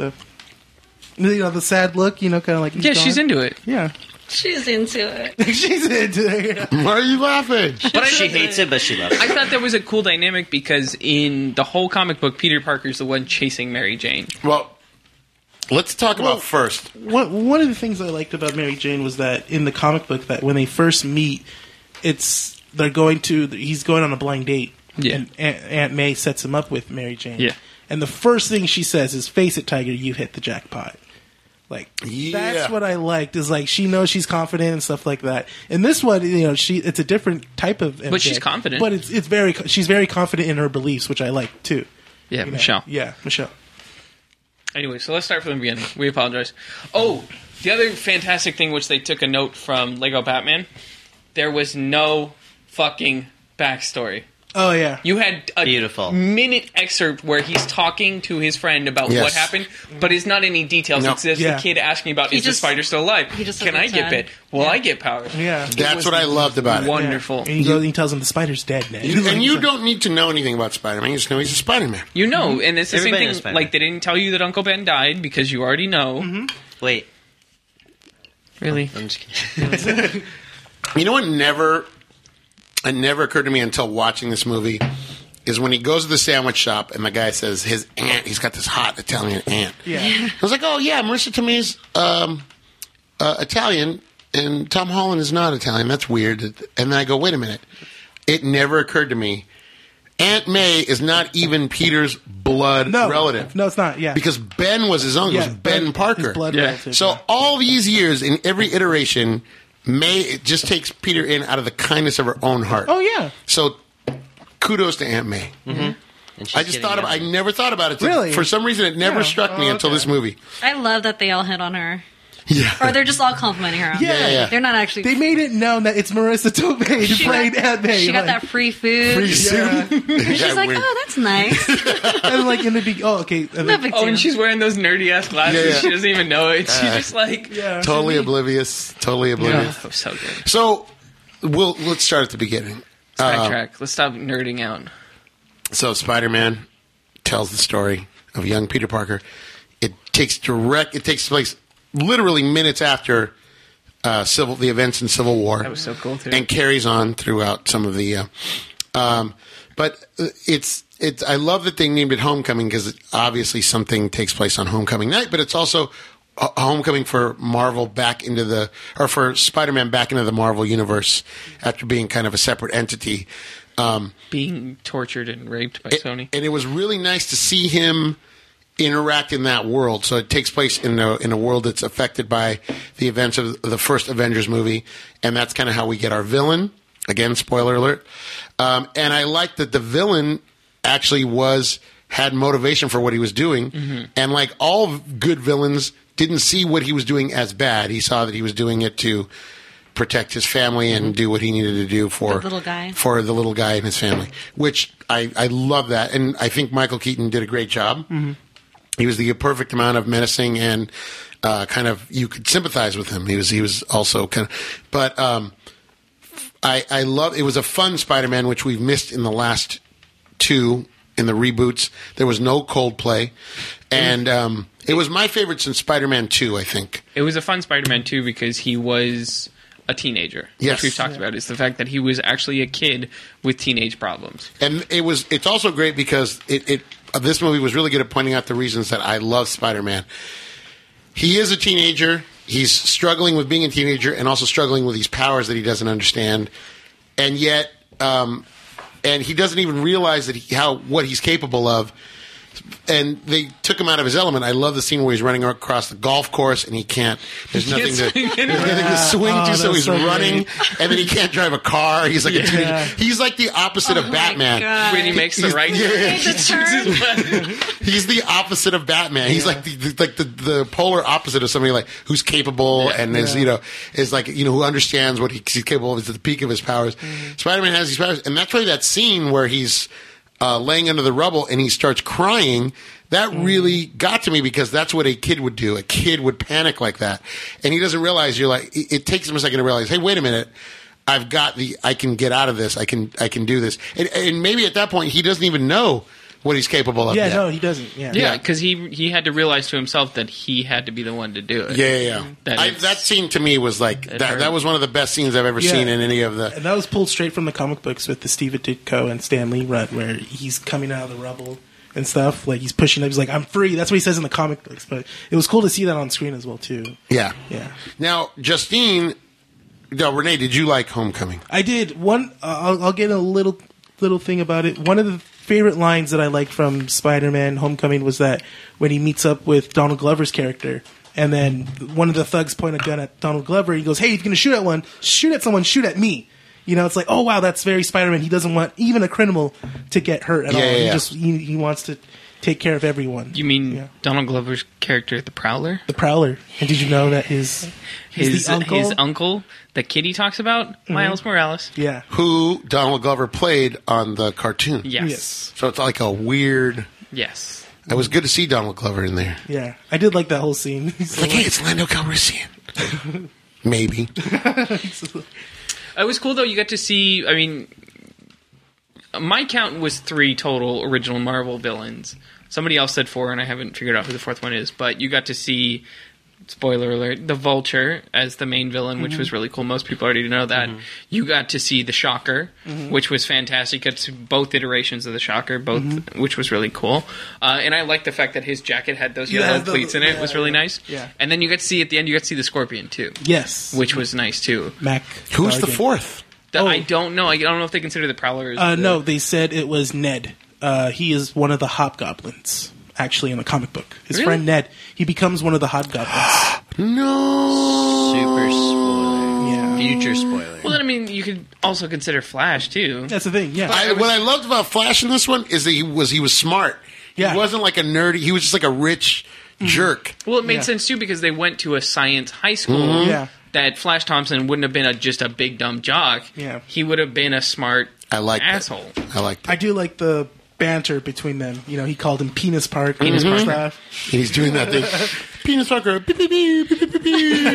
the sad look, you know, kind of like he's Yeah, she's gone. into it. Yeah, She's into it. she's into it. Why are you laughing? But She hates it, but she loves it. I thought that was a cool dynamic because in the whole comic book, Peter Parker's the one chasing Mary Jane. Well, let's talk about first. One of the things I liked about Mary Jane was that in the comic book, that when they first meet, he's going on a blind date, Yeah. and Aunt May sets him up with Mary Jane. Yeah. And the first thing she says is, "Face it, Tiger, you hit the jackpot." Like, Yeah. that's what I liked, is like she knows she's confident and stuff like that. And this one, you know, it's a different type of MJ, But she's confident. But she's very confident in her beliefs, which I like too. Yeah, You know? Michelle. Yeah, Michelle. Anyway, so let's start from the beginning. We apologize. Oh, the other fantastic thing, which they took a note from Lego Batman, there was no fucking backstory. Oh yeah. You had a Beautiful. minute excerpt where he's talking to his friend about Yes. what happened, but it's not any details. No. It's just Yeah. the kid asking about, He is the just- spider still alive? he just Can said I it's get dead. bit? Will Yeah. I get powers? Yeah. That's what I loved about it. Wonderful. And he tells him the spider's dead, man. And you don't need to know anything about Spider-Man. You just know he's a Spider-Man. You know, and it's the Everybody same knows thing. Spider-Man. Like, they didn't tell you that Uncle Ben died because you already know. Wait, Really? I'm just kidding. You know what it never occurred to me until watching this movie is when he goes to the sandwich shop and the guy says his aunt, he's got this hot Italian aunt. Yeah. I was like, oh yeah, Marissa Tomei's Italian and Tom Holland is not Italian. That's weird. And then I go, wait a minute. It never occurred to me. Aunt May is not even Peter's blood relative. No, it's not. Yeah. Because Ben was his uncle. yeah, It was Ben Parker. his blood Yeah. relative, So yeah. all these years, in every iteration, May it just takes Peter in out of the kindness of her own heart. Oh yeah. So kudos to Aunt May. And she's I just getting I younger. never thought about it. Really? For some reason, it never Yeah. struck me Oh, until okay. this movie. I love that they all hit on her. Yeah. Or they're just all complimenting her. Yeah. Yeah. They're not actually. They made it known that it's Marissa Tomei She playing got- Aunt May. She got like, that free food. Free suit. Yeah. She's like, oh, that's nice. and like in the beginning. Oh, okay. And No then, big Oh, deal. and she's wearing those nerdy ass glasses. Yeah, yeah. She doesn't even know it. She's just like, yeah. Totally oblivious. Totally oblivious. oh, so good. So let's start at the beginning. Sidetrack. Let's stop nerding out. So Spider-Man tells the story of young Peter Parker. It takes place literally minutes after the events in Civil War. That was so cool too. And carries on throughout some of the. But it's. I love that they named it Homecoming because obviously something takes place on Homecoming night, but it's also a homecoming for Marvel for Spider-Man back into the Marvel universe after being kind of a separate entity. Being tortured and raped by Sony. And it was really nice to see him interact in that world. So it takes place in a world that's affected by the events of the first Avengers movie, and that's kind of how we get our villain. Again, spoiler alert. And I like that the villain actually had motivation for what he was doing, and like all good villains, didn't see what he was doing as bad. He saw that he was doing it to protect his family and do what he needed to do for The little guy. for the little guy and his family, which I love that. And I think Michael Keaton did a great job. He was the perfect amount of menacing and kind of, you could sympathize with him. He was also kind of, but I love, it was a fun Spider-Man, which we've missed in the last two in the reboots. There was no Coldplay, and it was my favorite since Spider-Man 2, I think. It was a fun Spider-Man too because he was a teenager. Yes. Which we've talked about is the fact that he was actually a kid with teenage problems. And it's also great because this movie was really good at pointing out the reasons that I love Spider-Man. He is a teenager. He's struggling with being a teenager and also struggling with these powers that he doesn't understand. And yet, and he doesn't even realize that what he's capable of. And they took him out of his element. I love the scene where he's running across the golf course and he can't. There's nothing to swing to, so he's running, and then he can't drive a car. He's like he's like the opposite of Batman. God. When he makes the right He's the opposite of Batman. He's like the polar opposite of somebody like who's capable and is is like who understands what he's capable of, is at the peak of his powers. Spider-Man has these powers, and that's why that scene where he's laying under the rubble and he starts crying, that really got to me, because that's what a kid would do. A kid would panic like that, and he doesn't realize. You're like, it takes him a second to realize, hey, wait a minute, I can get out of this. I can do this, and maybe at that point he doesn't even know what he's capable of. Yeah, yet. no, he doesn't. Yeah, Yeah, because he had to realize to himself that he had to be the one to do it. Yeah. That That scene to me was like that was one of the best scenes I've ever seen in any of the. And that was pulled straight from the comic books with the Steve Ditko and Stan Lee run, where he's coming out of the rubble and stuff. Like he's pushing up. He's like, "I'm free." That's what he says in the comic books. But it was cool to see that on screen as well too. Yeah. Yeah. Now, Renee, did you like Homecoming? I did. I'll get a little thing about it. One of the favorite lines that I liked from Spider-Man Homecoming was that when he meets up with Donald Glover's character, and then one of the thugs point a gun at Donald Glover, he goes, "Hey, if you're going to shoot at someone, shoot at me." It's like, oh wow, that's very Spider-Man. He doesn't want even a criminal to get hurt at all. Yeah. He wants to take care of everyone. You mean Donald Glover's character, the Prowler? The Prowler. And did you know that his uncle that Kitty talks about, Miles Morales? Yeah. Who Donald Glover played on the cartoon. Yes. So it's like a weird. Yes. It was good to see Donald Glover in there. Yeah. I did like that whole scene. It's like, hey, it's Lando Calrissian. Maybe. It was cool, though. You got to see, my count was 3 total original Marvel villains. Somebody else said 4, and I haven't figured out who the 4th one is. But you got to see, spoiler alert, the Vulture as the main villain, which was really cool. Most people already know that. You got to see the Shocker, which was fantastic. You got to see both iterations of the Shocker, which was really cool. And I liked the fact that his jacket had those yellow pleats in it. It was really nice. Yeah. And then you got to see, at the end, you got to see the Scorpion, too. Yes. Which was nice, too. Mac. Who's the Gargan. 4th? I don't know. I don't know if they consider the Prowler as No, they said it was Ned. He is one of the Hobgoblins, actually, in the comic book. His Really? friend Ned, he becomes one of the Hobgoblins. No. Super spoiler. Yeah. Future spoiler. Well, then, you could also consider Flash, too. That's the thing, yeah. What I loved about Flash in this one is that he was smart. Yeah. He wasn't like a nerdy. He was just like a rich jerk. Well, it made Yeah. sense, too, because they went to a science high school Yeah. that Flash Thompson wouldn't have been just a big, dumb jock. Yeah. He would have been a smart asshole. I like that. I do like the banter between them. He called him Penis Park. Penis Parker. Stuff. He's doing that thing. Penis Parker. Beep, beep, beep, beep, beep,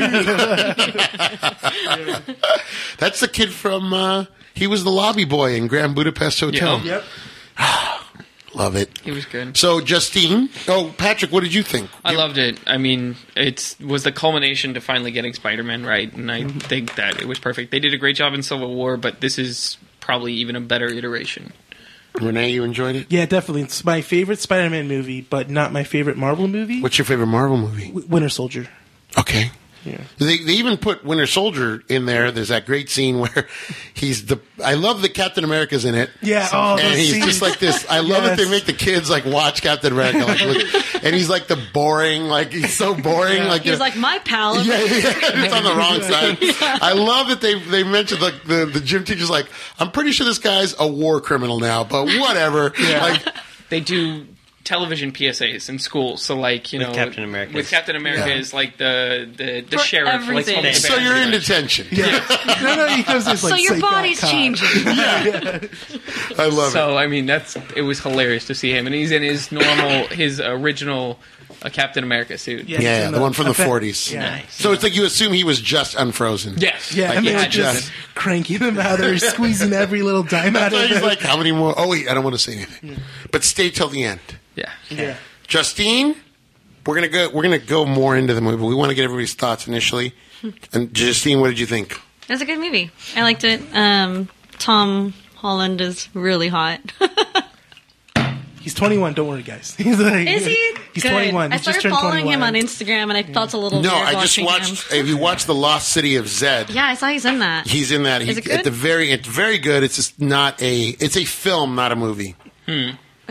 beep. That's the kid from. He was the lobby boy in Grand Budapest Hotel. Yeah. Yep. Love it. He was good. So, Justine. Oh, Patrick, what did you think? I loved it. It was the culmination to finally getting Spider-Man right, and I think that it was perfect. They did a great job in Civil War, but this is probably even a better iteration. Renee, you enjoyed it? Yeah, definitely. It's my favorite Spider-Man movie, but not my favorite Marvel movie. What's your favorite Marvel movie? Winter Soldier. Okay. Yeah. They even put Winter Soldier in there. There's that great scene where I love that Captain America's in it. Yeah, and those he's scenes. just like this. I love that they Yes. make the kids like watch Captain America, and he's like the boring, he's so boring. He was like, my pal. yeah, it's on the wrong side. I love that they mentioned the gym teacher's like, I'm pretty sure this guy's a war criminal now, but whatever. They do television PSAs in schools, so Captain America. With Captain America is like the For sheriff. everything. Like, So you're in detention. No, he goes just like, So your psych out body's cop. changing. I love it. So it was hilarious to see him, and he's in his original Captain America suit. Yeah, Yeah, in the one from the effect- 40s. Yeah. So it's like you assume he was just unfrozen. Yes. Yeah, Like, and he they were had just cranking him out there, squeezing every little dime out That's why of he's him. like, how many more? Oh, wait, I don't want to say anything. But stay till the end. Yeah. Yeah. Justine, we're gonna go more into the movie. We want to get everybody's thoughts initially. And Justine, what did you think? It was a good movie. I liked it. Tom Holland is really hot. He's 21. Don't worry, guys. He's like, Is he? He's Good. 21. I He just started turned following 21. him on Instagram, and I felt a little No, weird I just watching watched. him. If you watch The Lost City of Zed, Yeah, I saw he's in that. he's in that. Is it good? It's very good. It's just not it's a film, not a movie. Okay.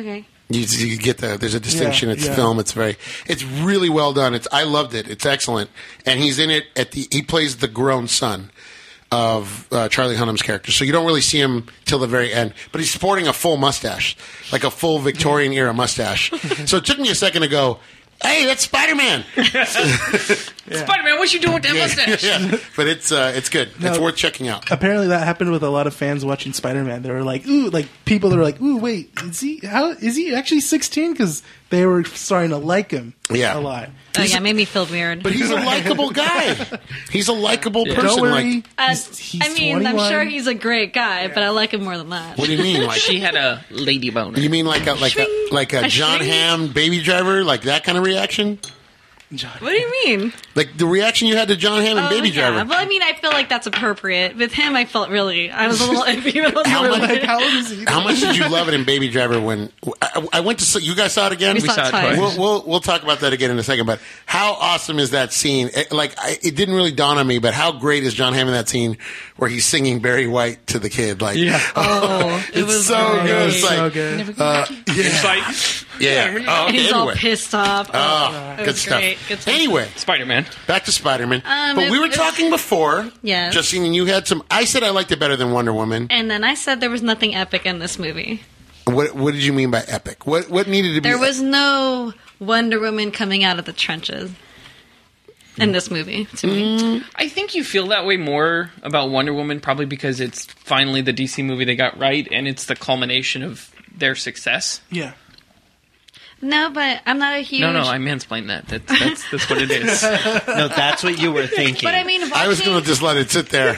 You get there's a distinction. Yeah, It's yeah. film. It's really well done. I loved it. It's excellent. And he's in it he plays the grown son of Charlie Hunnam's character. So you don't really see him till the very end. But he's sporting a full mustache, like a full Victorian era mustache. So it took me a second to go, hey, that's Spider-Man. Spider-Man, what you doing with that mustache? Yeah. But it's good. It's No. worth checking out. Apparently, that happened with a lot of fans watching Spider-Man. They were like, "Ooh!" Like people that were like, "Ooh, wait, is he actually 16?" Because they were starting to like him, Yeah. a lot. Oh, yeah, it made me feel weird. But he's a likable guy. He's a likable person. Don't worry, Like, he's I mean, 21. I'm sure he's a great guy, but I like him more than that. what do you mean? Like She had a lady boner. you mean like a A John shring? Hamm Baby Driver, like that kind of reaction? What do you mean? Like the reaction you had to John Hamm and Baby yeah. Driver. Well, I mean, I feel like that's appropriate. With him, I felt I was a little iffy. It wasn't How really- much- Like, how old is he? How much did you love it in Baby Driver when I went to see, you guys saw it again? We saw it twice. We'll talk about that again in a second, but how awesome is that scene? It didn't really dawn on me, but how great is John Hamm in that scene where he's singing Barry White to the kid? Like, Oh, it it's was so great. good. It's like, so good. It's like yeah. Oh, And okay, he's all anyway. pissed off. Oh, it good was stuff. great. Good stuff. Anyway, Spider-Man. back to Spider-Man. But it- we were it's- talking before. Yes. Justine, and you had some. I said I liked it better than Wonder Woman. And then I said there was nothing epic in this movie. What did you mean by epic? What needed to be? There was no Wonder Woman coming out of the trenches in this movie, to me. I think you feel that way more about Wonder Woman, probably because it's finally the DC movie they got right, and it's the culmination of their success. Yeah. No, but I'm not a huge... No, I mansplained that. That's what it is. No, that's what you were thinking. But I mean, watching, I was going to just let it sit there.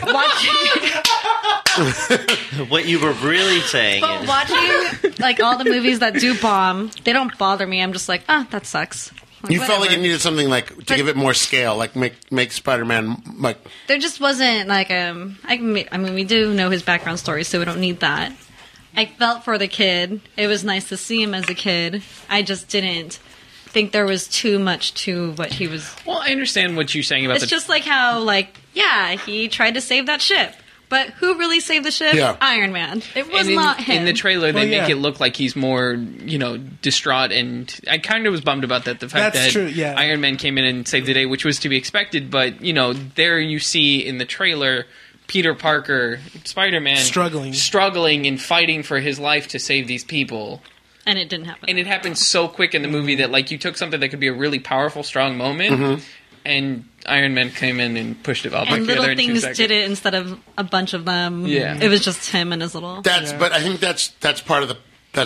What you were really saying but is watching like all the movies that do bomb, they don't bother me. I'm just like, that sucks. Like, You felt like whatever. it needed something like to But- give it more scale, like make Spider-Man like. There just wasn't like I mean, we do know his background story, so we don't need that. I felt for the kid. It was nice to see him as a kid. I just didn't think there was too much to what he was. Well, I understand what you're saying about It's just like how, he tried to save that ship. But who really saved the ship? Yeah. Iron Man. It was and in, not him. in the trailer, they Well, yeah. make it look like he's more, distraught, and I kind of was bummed about that. The fact That's that true, yeah. Iron Man came in and saved the day, which was to be expected, but there you see in the trailer Peter Parker, Spider-Man, struggling and fighting for his life to save these people. And it didn't happen. And it happened so quick in the movie that you took something that could be a really powerful, strong moment, and Iron Man came in and pushed it all back and together little in 2 things seconds. did it instead of a bunch of them. Yeah. It was just him and his little. But I think that's part of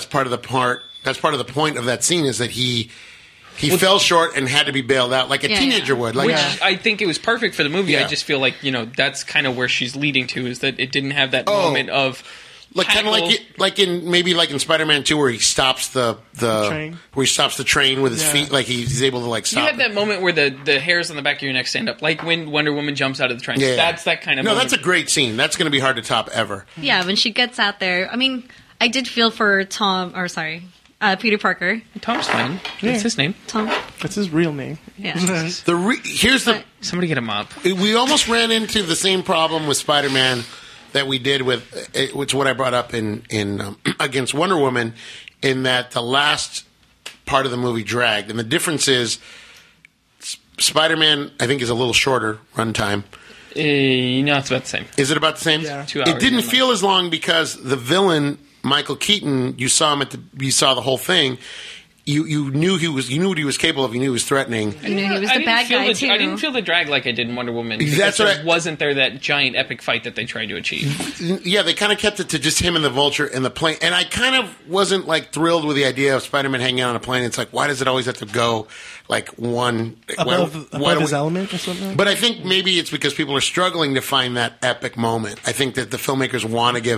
the point of that scene is that he fell short and had to be bailed out like a teenager would. Like, Which I think it was perfect for the movie. Yeah. I just feel like that's kind of where she's leading to, is that it didn't have that moment of kind of like in Spider-Man 2 where he stops the train. where he stops the train with his Yeah. feet, like he's able to You stop. have that moment where the hairs on the back of your neck stand up, like when Wonder Woman jumps out of the train. Yeah. That's that kind of No, moment. that's a great scene. That's going to be hard to top ever. Yeah, when she gets out there. I mean, I did feel for Peter Parker. Tom's fine. Yeah. That's his name. Tom. That's his real name. Yeah. Here's the Somebody get a mop. we almost ran into the same problem with Spider-Man that we did with, which is what I brought up in against Wonder Woman, in that the last part of the movie dragged, and the difference is Spider-Man I think is a little shorter runtime. It's about the same. Is it about the same? Yeah. 2 hours. It didn't yeah. feel as long because the villain Michael Keaton, you saw the whole thing. You knew what he was capable of. You knew he was threatening. I knew he was I the didn't bad feel guy, too. I didn't feel the drag like I did in Wonder Woman. That's Because what there wasn't there that giant epic fight that they tried to achieve. Yeah, they kind of kept it to just him and the Vulture and the plane. And I kind of wasn't thrilled with the idea of Spider-Man hanging out on a plane. It's like, why does it always have to go one Above his element or something? But I think maybe it's because people are struggling to find that epic moment. I think that the filmmakers want to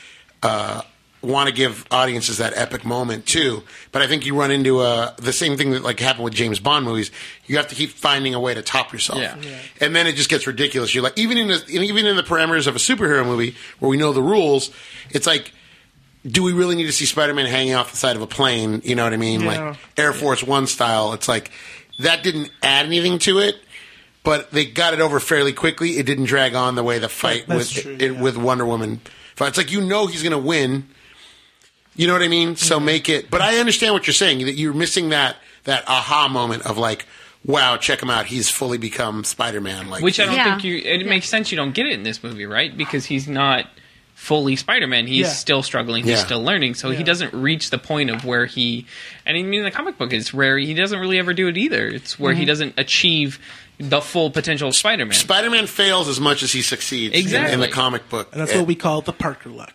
give audiences that epic moment too. But I think you run into the same thing that happened with James Bond movies. You have to keep finding a way to top yourself, Yeah. and then it just gets ridiculous. You're like, even in the parameters of a superhero movie where we know the rules, it's like, do we really need to see Spider-Man hanging off the side of a plane? You know what I mean? Yeah. Like Air Force One style. It's like that didn't add anything to it. But they got it over fairly quickly. It didn't drag on the way the fight That's true, yeah. with Wonder Woman. It's like he's going to win, You know what I mean? So make it. But I understand what you're saying. That you're missing that aha moment of like, wow, check him out. He's fully become Spider-Man. Like, Which I don't Yeah. think it makes sense you don't get it in this movie, right? Because he's not fully Spider-Man. He's Yeah. still struggling. He's Yeah. still learning. So he Yeah. doesn't reach the point of where he... And I mean, in the comic book, it's rare. He doesn't really ever do it either. It's where he doesn't achieve the full potential of Spider-Man. Spider-Man fails as much as he succeeds Exactly. in the comic book. And that's what we call the Parker luck.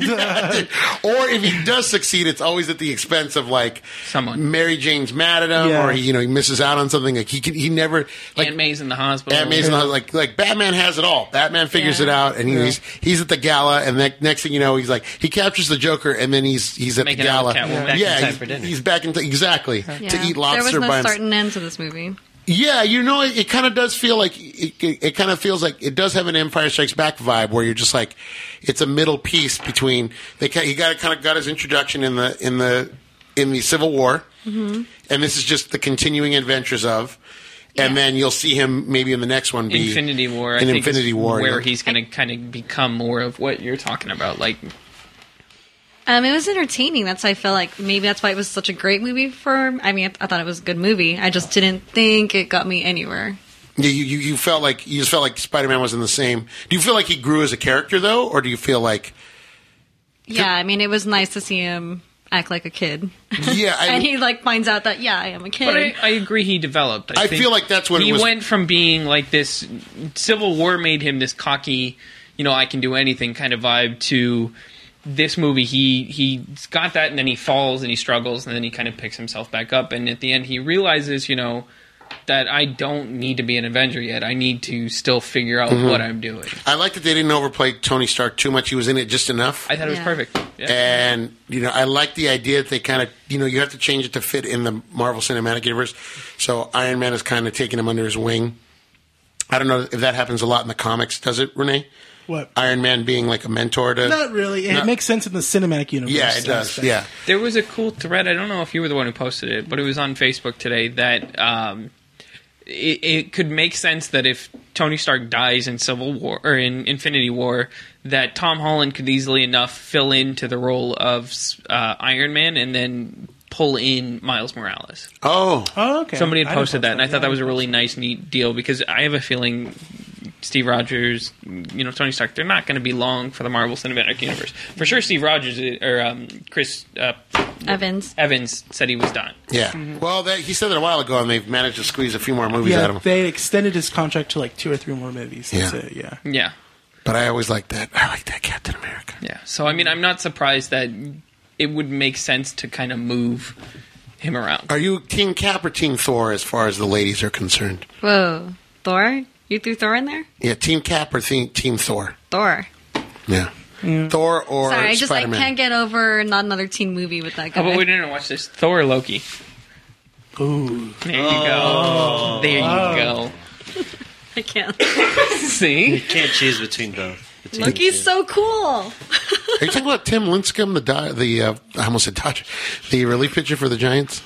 Or if he does succeed, it's always at the expense of like Someone. Mary Jane's mad at him, Yeah. or he misses out on something. Like he never like Aunt May's in the hospital. Aunt May's not like Batman has it all. Batman figures Yeah. it out, and he's at the gala, and next thing you know, he's like he captures the Joker, and then he's at Making the out gala. with Catwoman. Back in time he's, for dinner. he's back into exactly to eat lobster. There was no by start and end to this movie. Yeah, it kind of does feel like it kind of feels like it does have an Empire Strikes Back vibe where you're just like it's a middle piece between he got his introduction in the Civil War, and this is just the continuing adventures of, and then you'll see him maybe in the next one be Infinity War. I in think Infinity is War, where yeah. he's going to kind of become more of what you're talking about. Like, It was entertaining. That's why I felt like maybe that's why it was such a great movie for. I mean, I thought it was a good movie. I just didn't think it got me anywhere. Yeah, you felt like Spider-Man was in the same. Do you feel like he grew as a character though, or do you feel like? Yeah, I mean, it was nice to see him act like a kid. Yeah, And he like finds out that I am a kid. but I agree he developed. I think feel like that's what it he was- went from being like this. Civil War made him this cocky, I can do anything kind of vibe to. This movie, he's got that, and then he falls and he struggles, and then he kind of picks himself back up, and at the end he realizes, that I don't need to be an Avenger yet. I need to still figure out what I'm doing. I like that they didn't overplay Tony Stark too much. He was in it just enough. I thought it was Yeah. perfect. Yeah. And, I like the idea that they kind of, you have to change it to fit in the Marvel Cinematic Universe. So Iron Man is kind of taking him under his wing. I don't know if that happens a lot in the comics. Does it, Renee? What? Iron Man being like a mentor to... Not really. It Not- makes sense in the cinematic universe. Yeah, it does. aspect. Yeah. There was a cool thread. I don't know if you were the one who posted it, but it was on Facebook today that it could make sense that if Tony Stark dies in Civil War or in Infinity War, that Tom Holland could easily enough fill into the role of Iron Man and then pull in Miles Morales. Oh. Oh, okay. Somebody had I didn't posted post that, and I thought that was a Yeah, really nice, neat deal because I have a feeling Steve Rogers, Tony Stark, they're not going to be long for the Marvel Cinematic Universe. For sure, Steve Rogers or Chris Evans. Evans said he was done. Yeah. Well, he said that a while ago, and they've managed to squeeze a few more movies out of Yeah, him. they extended his contract to like 2 or 3 more movies. That's Yeah. it, yeah. Yeah. But I always like that. I like that Captain America. Yeah. So, I mean, I'm not surprised that it would make sense to kind of move him around. Are you Team Cap or Team Thor as far as the ladies are concerned? Whoa. Thor? You threw Thor in there? Yeah, Team Cap or Team Thor? Thor. Yeah. Thor or Sorry, I Spider-Man? can't get over not another teen movie with that guy. How about we didn't watch this? Thor or Loki? Ooh. There you go. There you go. I can't. See? You can't choose between both. Loki's so cool. Are you talking about Tim Lincecum, I almost said Dodger, the relief pitcher for the Giants?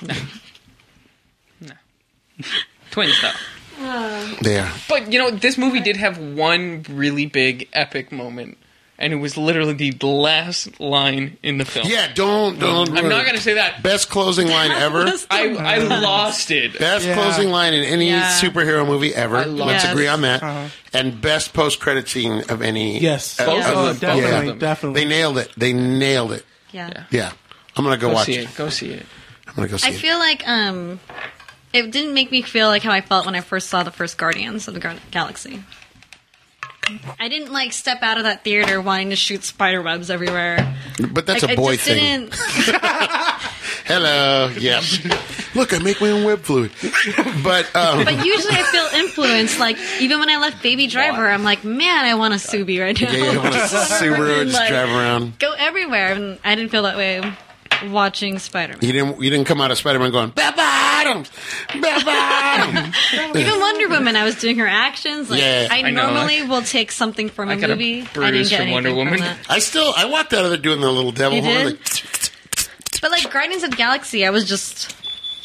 Twins, though. There. But, this movie did have one really big, epic moment. And it was literally the last line in the film. Yeah, don't. I'm not going to say that. Best closing line ever. I lost it. Best Yeah. closing line in any Yeah. superhero movie ever. I love Let's it. agree on that. Uh-huh. And best post-credit scene of any. Yes. Both of them. Definitely, Both of them. definitely. They nailed it. They nailed it. Yeah. Yeah. I'm going to go Go watch see it. it. Go see it. I'm going to go see I it. feel like it didn't make me feel like how I felt when I first saw the first Guardians of the Galaxy. I didn't like step out of that theater wanting to shoot spider webs everywhere. But that's Like, a boy I just thing. didn't. Hello. Yes. Look, I make my own web fluid. But But usually I feel influenced. Like even when I left Baby Driver, I'm like, man, I want a Subi right now. yeah, you want a Subaru and just Like, drive around. Go everywhere, and I didn't feel that way watching Spider-Man. You didn't come out of Spider-Man going, Beth Bottoms! Beth Bottoms! Even Wonder Woman, I was doing her actions. Like, Yeah. I I know, normally will take something from I a got a movie. I bruise didn't get from Wonder anything Woman. from that. I walked out of there doing the little devil You horn. did? But like Guardians of the Galaxy, I was just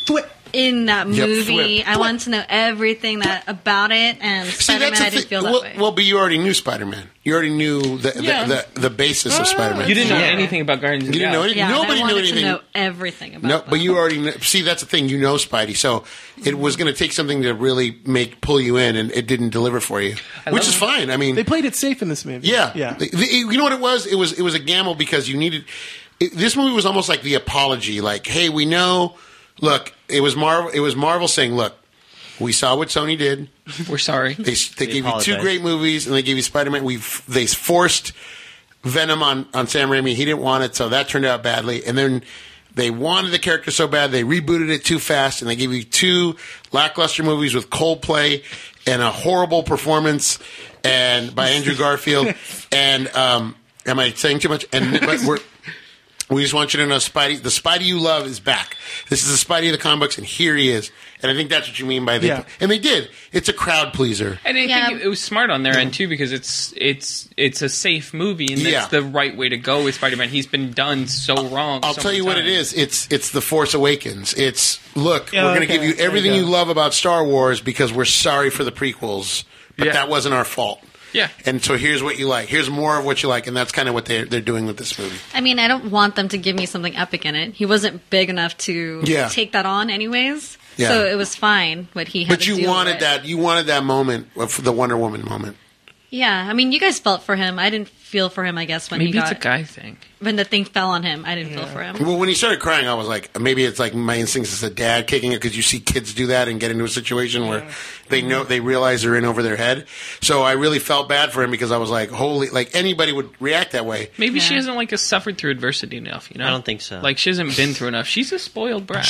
in that movie. flip. I wanted to know everything about it, and See, Spider-Man, that's I the didn't thing. feel that Well, way. well, but you already knew Spider-Man. You already knew the basis of Spider-Man. You didn't know Yeah. anything about Guardians of the You didn't know Galaxy. anything. yeah, Nobody and I knew wanted anything. to know everything about No, them. but you already see. That's the thing. You know Spidey, so it was going to take something to really pull you in, and it didn't deliver for you, which is fine. I mean, They played it safe in this movie. yeah. Yeah. You know what it was? It was a gamble because you needed. This movie was almost like the apology. Like, hey, we know. Look, it was Marvel. It was Marvel saying, "Look, we saw what Sony did. We're sorry. They gave you apologize. 2 great movies, and they gave you Spider-Man. They forced Venom on Sam Raimi. He didn't want it, so that turned out badly. And then they wanted the character so bad, they rebooted it too fast, and they gave you 2 lackluster movies with Coldplay and a horrible performance and by Andrew Garfield. And am I saying too much? But we just want you to know, Spidey, the Spidey you love is back. This is the Spidey of the comic books, and here he is. And I think that's what you mean by and they did. It's a crowd pleaser. And I Yeah. think it was smart on their end too, because it's a safe movie, and that's Yeah. the right way to go with Spider-Man. He's been done so wrong. I'll so tell many you what it times. is. It's The Force Awakens. It's look, we're going to okay. give you everything There you you go. love about Star Wars because we're sorry for the prequels, but Yeah. that wasn't our fault. Yeah. And so here's what you like. Here's more of what you like, and that's kind of what they're doing with this movie. I mean, I don't want them to give me something epic in it. He wasn't big enough to Yeah. take that on, anyways. Yeah. So it was fine what he had But to you deal wanted with. that. You wanted that moment of the Wonder Woman moment. Yeah, I mean, you guys felt for him. I didn't feel for him, I guess, when Maybe he it's got a guy thing. when the thing fell on him. I didn't feel for him. Well, when he started crying, I was like, maybe it's like my instincts as a dad kicking it because you see kids do that and get into a situation where they realize they're in over their head. So I really felt bad for him because I was like, holy, like anybody would react that way. Maybe she Yeah. hasn't like suffered through adversity enough. You know, I don't think so. Like she hasn't been through enough. She's a spoiled brat.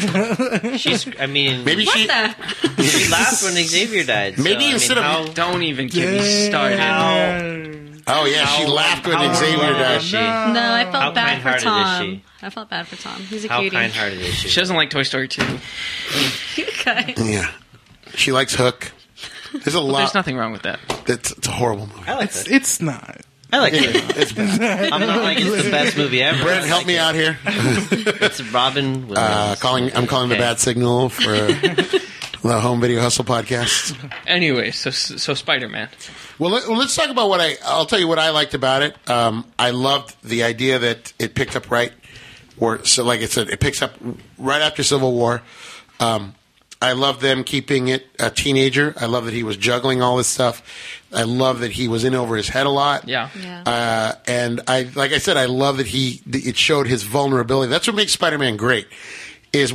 I mean, Maybe What she. the? she laughed when Xavier died. Maybe so, I mean, instead of- how, Don't even get me started. Oh yeah, she laughed when how Xavier wrong died. is she? No, I How felt bad for kind-hearted is Tom. she? I felt bad for Tom. He's a How cutie. kind-hearted is she? She doesn't like Toy Story 2. Okay. Yeah, she likes Hook. There's a lot. There's nothing wrong with that. It's a horrible movie. I like it. It's not. I like it. It's bad. I'm not like it's the best movie ever. Brent, I help like me it. out here. It's Robin Williams. I'm calling the Okay. bad signal for the Home Video Hustle podcast. Anyway, so Spider-Man. Well, let's talk about I'll tell you what I liked about it. I loved the idea that it picked up right, so like I said, it picks up right after Civil War. I love them keeping it a teenager. I love that he was juggling all this stuff. I love that he was in over his head a lot. Yeah. Yeah. And like I said, I love that it showed his vulnerability. That's what makes Spider-Man great. Is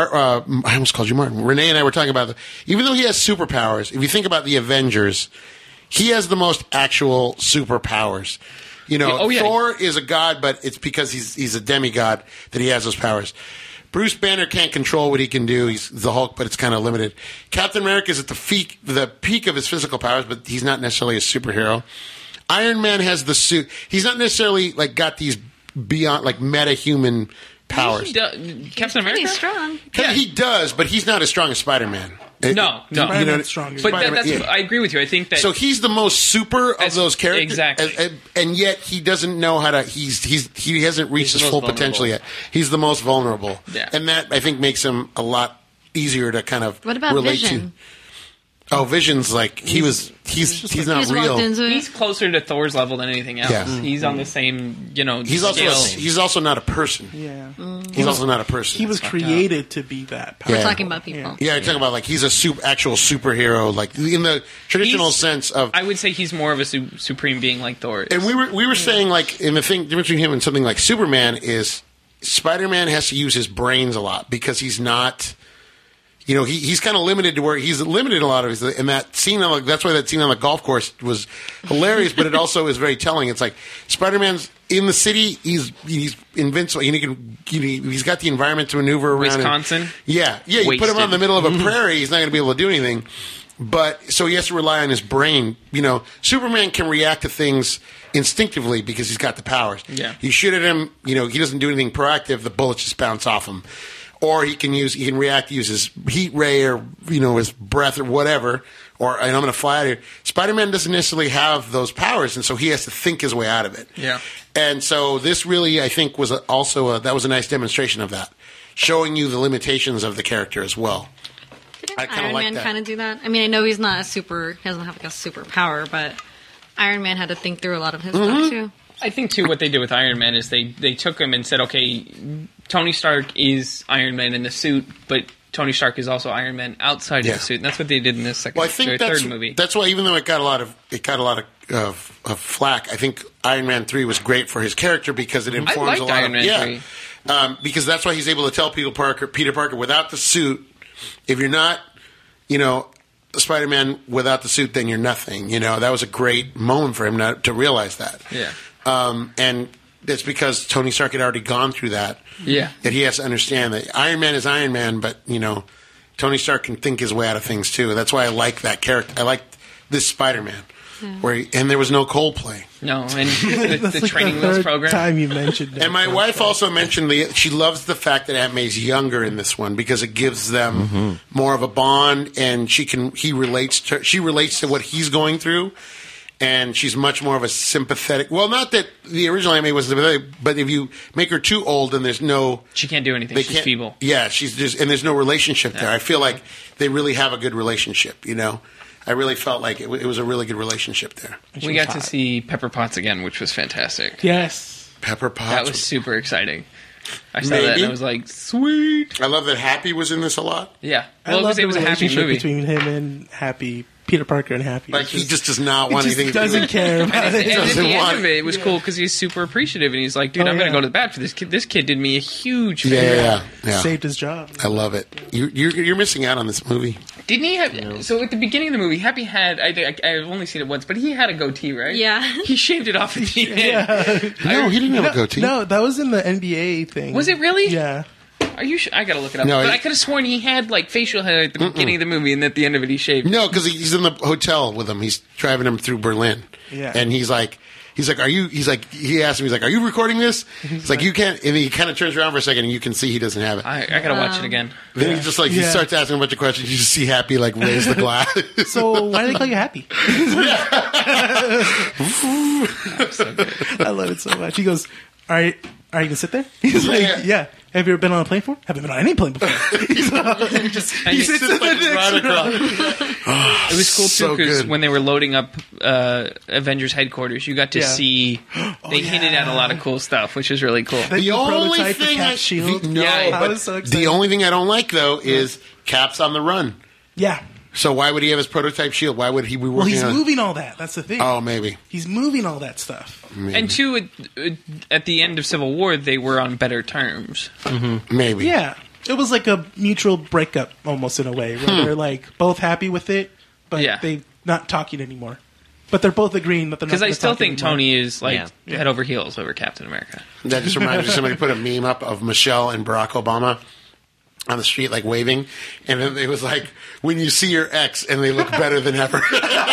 I almost called you Martin. Renee and I were talking about even though he has superpowers, if you think about the Avengers, he has the most actual superpowers. You know, Yeah, oh, yeah. Thor is a god, but it's because he's a demigod that he has those powers. Bruce Banner can't control what he can do. He's the Hulk, but it's kind of limited. Captain America is at the peak of his physical powers, but he's not necessarily a superhero. Iron Man has the suit. He's not necessarily like got these beyond like meta-human powers. Captain Pretty America? strong. Yeah, he does, but he's not as strong as Spider-Man. No. Spider-Man's stronger. But Spider-Man, that's yeah. I agree with you. I think that So he's the most super of As- those characters, exactly. and yet he doesn't know how to. He hasn't reached He's his the full most potential vulnerable. yet. He's the most vulnerable, Yeah. and that I think makes him a lot easier to kind of What about relate Vision? to. Oh, Vision's like he's not He's real. walked into it. he's closer to Thor's level than anything else. Yeah. He's on the same, He's also scale. he's also not a person. Yeah. He's also not a person. He was created to be that. We're Yeah. talking about people. Yeah, you're talking about like he's a actual superhero, like in the traditional He's- sense of. I would say he's more of a supreme being like Thor. And we were saying like, in the difference between him and something like Superman is Spider-Man has to use his brains a lot because he's not. You know, he's kind of limited to where he's limited a lot of his. And that scene, that's why that scene on the golf course was hilarious, but it also is very telling. It's like Spider-Man's in the city, he's invincible. He's got the environment to maneuver around. Wisconsin? Yeah. You put him Wasted. out in the middle of a prairie, he's not going to be able to do anything. But so he has to rely on his brain. You know, Superman can react to things instinctively because he's got the powers. Yeah. You shoot at him, he doesn't do anything proactive, the bullets just bounce off him. Or he can use his heat ray or, his breath or whatever, or and I'm going to fly out of here. Spider-Man doesn't necessarily have those powers, and so he has to think his way out of it. Yeah. And so this really, I think, was that was a nice demonstration of that. showing you the limitations of the character as well. I kind of Iron like Man that. kind of do that. I mean, I know he's not he doesn't have like a superpower, but Iron Man had to think through a lot of his Mm-hmm. stuff too. I think too what they did with Iron Man is they took him and said, okay, Tony Stark is Iron Man in the suit, but Tony Stark is also Iron Man outside Yeah. of the suit, and that's what they did in this Well, I think third movie. that's why even though it got a lot of flack, I think Iron Man 3 was great for his character because it informs liked a lot Iron of Man 3. because that's why he's able to tell Peter Parker without the suit, if you're not, Spider-Man without the suit, then you're nothing. That was a great moment for him to realize that. Yeah. And it's because Tony Stark had already gone through that. Yeah. That he has to understand that Iron Man is Iron Man, but Tony Stark can think his way out of things too. That's why I like that character. I like this Spider-Man, and there was no Coldplay. No, and That's the like training the wheels third program. time you mentioned it. And my wife also mentioned she loves the fact that Aunt May's younger in this one because it gives them more of a bond, and she relates to what he's going through, and she's much more of a sympathetic. Well, not that the original Aunt May was sympathetic, but if you make her too old, then there's no. She can't do anything. They She's can't- feeble. Yeah, she's just, and there's no relationship there. I feel like they really have a good relationship. I really felt like it was a really good relationship there. We got to see Pepper Potts again, which was fantastic. Yes. Pepper Potts. That was super exciting. I saw Maybe. that and I was like, sweet. I love that Happy was in this a lot. Yeah. I Well, love it the was a happy relationship movie. between him and Happy, Peter Parker and Happy. Like he just does not want he just anything. to do doesn't with care about And it. at doesn't the want- end of it, it was cool because he's super appreciative, and he's like, "Dude, Oh, I'm going yeah. to go to the bat for this kid. This kid did me a huge favor." Yeah. Saved his job. I love it. You're missing out on this movie. Didn't he have? So at the beginning of the movie, Happy had. I've only seen it once, but he had a goatee, right? Yeah. He shaved it off at the end. No, he didn't have a goatee. No, that was in the NBA thing. Was it really? Yeah. Are you sure? I gotta look it up. No, but he- I could have sworn he had like facial hair at the beginning of the movie, and at the end of it, he shaved. No, because he's in the hotel with him. He's driving him through Berlin. Yeah. And he asked him, he's like, are you recording this? He's like, you can't. And he kind of turns around for a second, and you can see he doesn't have it. I gotta watch it again. Then he just he Yeah. starts asking a bunch of questions. You just see Happy raise the glass. So why do they call you Happy? I love it so much. He goes, "Are you gonna sit there?" He's like, "Yeah." Have you ever been on a plane before? Haven't been on any plane before. he sits in the next row. It was cool So too because good. when they were loading up Avengers headquarters, you got to Yeah. see they hinted at a lot of cool stuff, which is really cool. The only prototype for thing Cap's shield. no, Yeah, I but was so excited. the only thing I don't like though is Cap's on the run. Yeah. So why would he have his prototype shield? Why would he be working Well, he's on? moving all that. That's the thing. Oh, maybe. He's moving all that stuff. And two, at the end of Civil War, they were on better terms. Maybe. Yeah. It was like a mutual breakup almost in a way, where they're like both happy with it, but Yeah. they're not talking anymore. But they're both agreeing that they're not Because I gonna still talk think anymore. Tony is like Yeah. head over heels over Captain America. That just reminds me. Somebody put a meme up of Michelle and Barack Obama on the street, waving, and then it was like, "When you see your ex, and they look better than ever."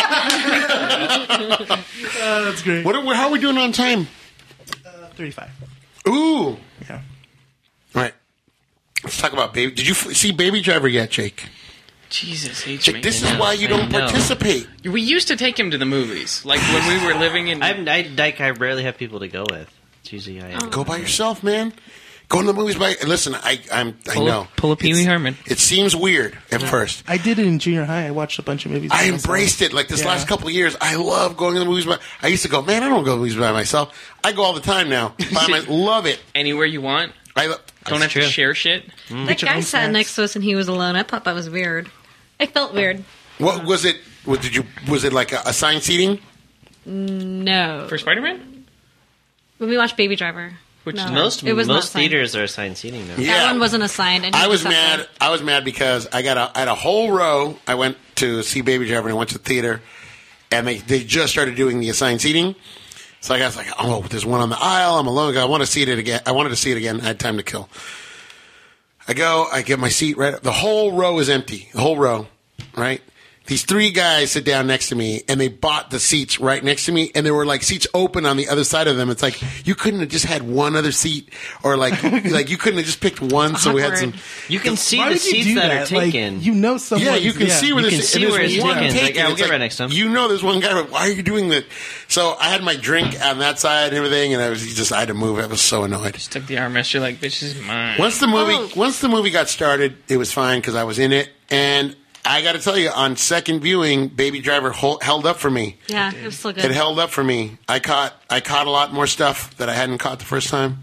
That's great. How are we doing on time? 35. Ooh. Yeah. All right. Let's talk about Baby. Did you see Baby Driver yet, Jake? Jesus, H. Jake, this is why you don't participate. We used to take him to the movies, like when we were living in. I rarely have people to go with. It's usually I am. Go by yourself, man. Go to the movies by. Listen, I know. Pull a Pee Wee Herman. It seems weird at first. I did it in junior high. I watched a bunch of movies. by I myself. embraced it. This Yeah. last couple of years, I love going to the movies. I used to go, man, I don't go to the movies by myself. I go all the time now. Love it. Anywhere you want. Don't have to share shit. That your guy own sat snacks. next to us and he was alone. I thought that was weird. It felt weird. What was it? Was it like assigned seating? No. For Spider-Man? When we watched Baby Driver. Which no. Most It was not most assigned. theaters are assigned seating now. Yeah. That one wasn't assigned. And he I was sat mad. there. I was mad because I had a whole row. I went to see Baby Driver and I went to the theater, and they just started doing the assigned seating. So I was like, oh, there's one on the aisle. I'm alone. I want to see it again. I wanted to see it again. I had time to kill. I go. I get my seat right. The whole row is empty. The whole row, right? these 3 guys sit down next to me, and they bought the seats right next to me, and there were like seats open on the other side of them. It's like you couldn't have just had one other seat, or like you couldn't have just picked one. So we had some. You can see Why the would you seats do that that? are taken. Like, you know someone. Yeah, you can see where You this. can see and where there's it's one taken. taken. Like, yeah, we'll It's get right next to him. You know, there's one guy. Like, why are you doing that? So I had my drink on that side and everything, and I had to move. I was so annoyed. Just took the armrest. You're like, bitch, this is mine. Once the movie got started, it was fine because I was in it, and I got to tell you, on second viewing, Baby Driver held up for me. Yeah, it was still good. It held up for me. I caught a lot more stuff that I hadn't caught the first time,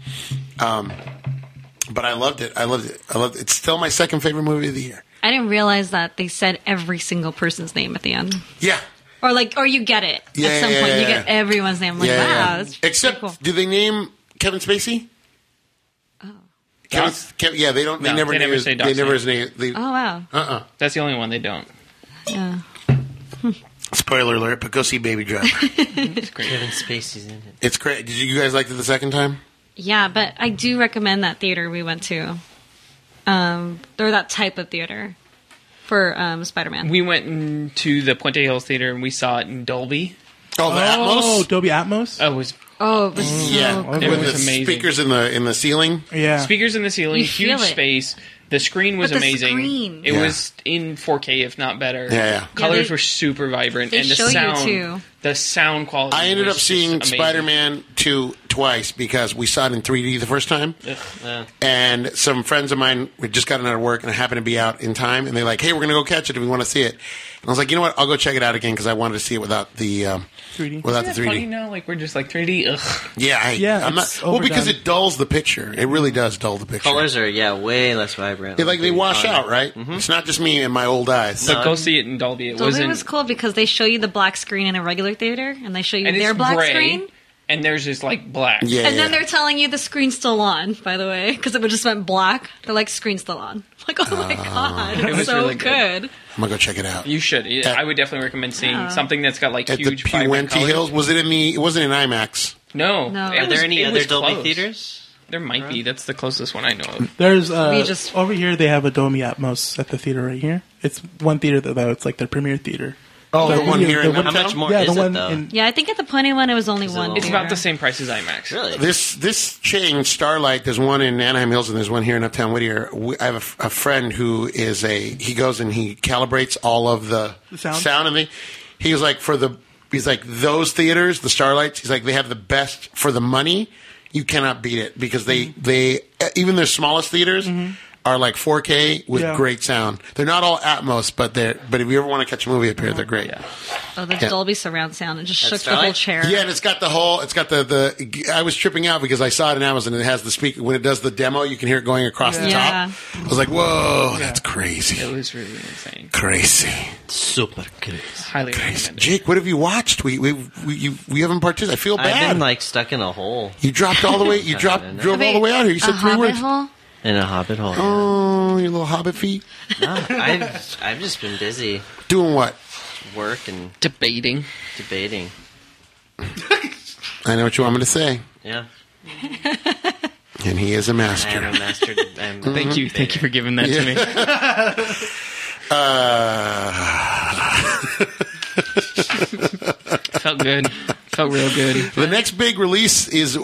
but I loved it. It's still my second favorite movie of the year. I didn't realize that they said every single person's name at the end. Yeah. Or you get it. Yeah, at some yeah, point, yeah, you yeah. get everyone's name. I'm like, wow. That's Except, pretty cool. do they name Kevin Spacey? Oh. Yeah, they don't. They No, never. they name never his, say They Doc's never name. his name. Oh, wow. That's the only one they don't. Yeah. Spoiler alert! But go see Baby Driver. Kevin Spacey's in it. It's great. Did you guys like it the second time? Yeah, but I do recommend that theater we went to. Or that type of theater for Spider-Man. We went to the Puente Hills Theater and we saw it in Dolby. Oh, the Atmos. Dolby Atmos. It was Oh, it was so Yeah, cool. It with was the amazing. speakers in the ceiling. Yeah. speakers in the ceiling, You feel huge it. space. The screen was But the amazing. screen. It Yeah. was in 4K, if not better. Yeah. Colors they- were super vibrant, they and the show you, sound, too. the sound quality. I ended was up seeing just amazing. Spider-Man 2 twice because we saw it in 3D the first time. And some friends of mine had just gotten out of work and I happened to be out in time. And they're like, hey, we're going to go catch it if we want to see it. And I was like, you know what? I'll go check it out again because I wanted to see it without the 3D. Without Isn't the that 3D. funny now? Like we're just like 3D. Ugh. Yeah, Yeah, I'm it's not. Well, because overdone. it dulls the picture. It really does dull the picture. Colors are way less vibrant. Like they wash out, right? Mm-hmm. It's not just me and my old eyes. But go see it in Dolby. It Dolby wasn't. was cool because they show you the black screen in a regular theater, and they show you and their it's black gray, screen. and theirs is like black. Yeah, And then yeah. they're telling you the screen's still on, by the way, because it would just went black. They're like, screen's still on. Like, oh my god, It it's was so really good. good. I'm gonna go check it out. You should. I would definitely recommend seeing something that's got like At the huge vibrant Puente colors. Hills, was it in the? It wasn't in IMAX. No. No. It Are Are there was- any it other was Dolby close. theaters? There might be. That's the closest one I know of. There's We just- over here. They have a Dolby Atmos at the theater right here. It's one theater though. It's like their premiere theater. Oh, the one here in one- How Uptown? much more yeah, is the it one though? in Yeah, I think at the Puente one, it was only it one. all- It's theater. about the same price as IMAX. Really? This chain, Starlight, there's one in Anaheim Hills and there's one here in Uptown Whittier. I have a friend who is he goes and he calibrates all of the sound? and he was like, he's like, those theaters, the Starlights, he's like, they have the best for the money. You cannot beat it because they even their smallest theaters are like 4K with Yeah. great sound. They're not all Atmos, but if you ever want to catch a movie up here, they're great. Yeah. Oh, the Yeah. Dolby surround sound. It just shook That's the whole Starlight? chair. Yeah, and it's got the I was tripping out because I saw it in Amazon and it has the speaker. When it does the demo, you can hear it going across the Yeah. top. I was like, whoa, that's crazy. It was really insane. Crazy. Super good. Highly recommended. Jake, what have you watched? We haven't participated. I feel I've bad. been like stuck in a hole You dropped all the way. You drove all the way out here. You said a 3 hobbit words. hole? in a hobbit hole. Oh, your little hobbit feet. No, I've just been busy Doing what? work and Debating. debating. I know what you want me to say. Yeah, And he is a I am master. a master. I'm a Thank you. Thank you for giving that to me. Felt good. Felt real good. The next big release is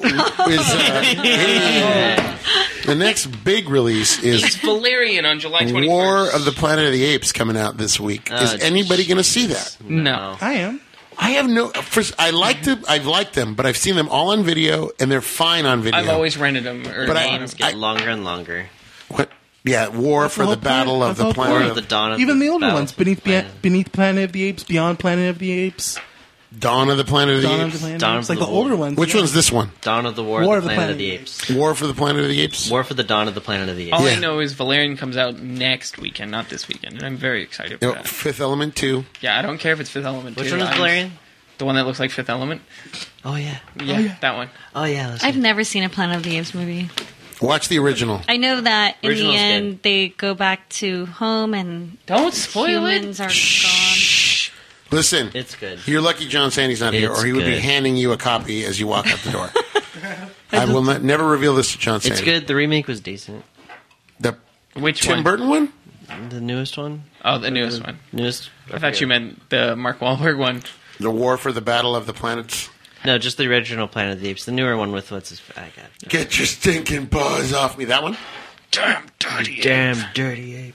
the next big release It's is Valerian on July 21st. War of the Planet of the Apes coming out this week. Is anybody going to see that? No. I am. I have no. First, I've liked them, but I've seen them all on video, and they're fine on video. I've always rented them. But I- Games get longer and longer. What? Yeah, War for the whole Battle point. of That's the the whole Planet. point. Or of the dawn of Even the older battle ones, for the planet. beneath Planet of the Apes, Beyond Planet of the Apes, Dawn of the Planet of the Dawn of the Apes. Planet Dawn of the of Apes, like the the older War. ones. Which yeah. one's this one? Dawn of the War of the Planet of the Apes. War for the Planet of the Apes. War for the Dawn of the Planet of the Apes. All Yeah. I know is Valerian comes out next weekend, not this weekend, and I'm very excited for You know, that. Fifth Element 2. Yeah, I don't care if it's Fifth Element. Which too. one is I'm- Valerian? The one that looks like Fifth Element. Oh yeah. Yeah, that one. Oh yeah. I've never seen a Planet of the Apes movie. Watch the original. I know that in the Original's end good. they go back to home and Don't spoil humans it. are gone. Listen, It's good. you're lucky John Sandy's not here, It's or he would be good. handing you a copy as you walk out the door. I will never reveal this to John Sandy. It's good. The remake was decent. The Which Tim one? Burton one? The newest one? Oh, the newest one. Newest? I thought you meant the Mark Wahlberg one. The War for the Battle of the Planets. No, just the original Planet of the Apes. The newer one with what's his... I got it. Get your stinking paws off me. That one? Damn dirty. Damn dirty ape.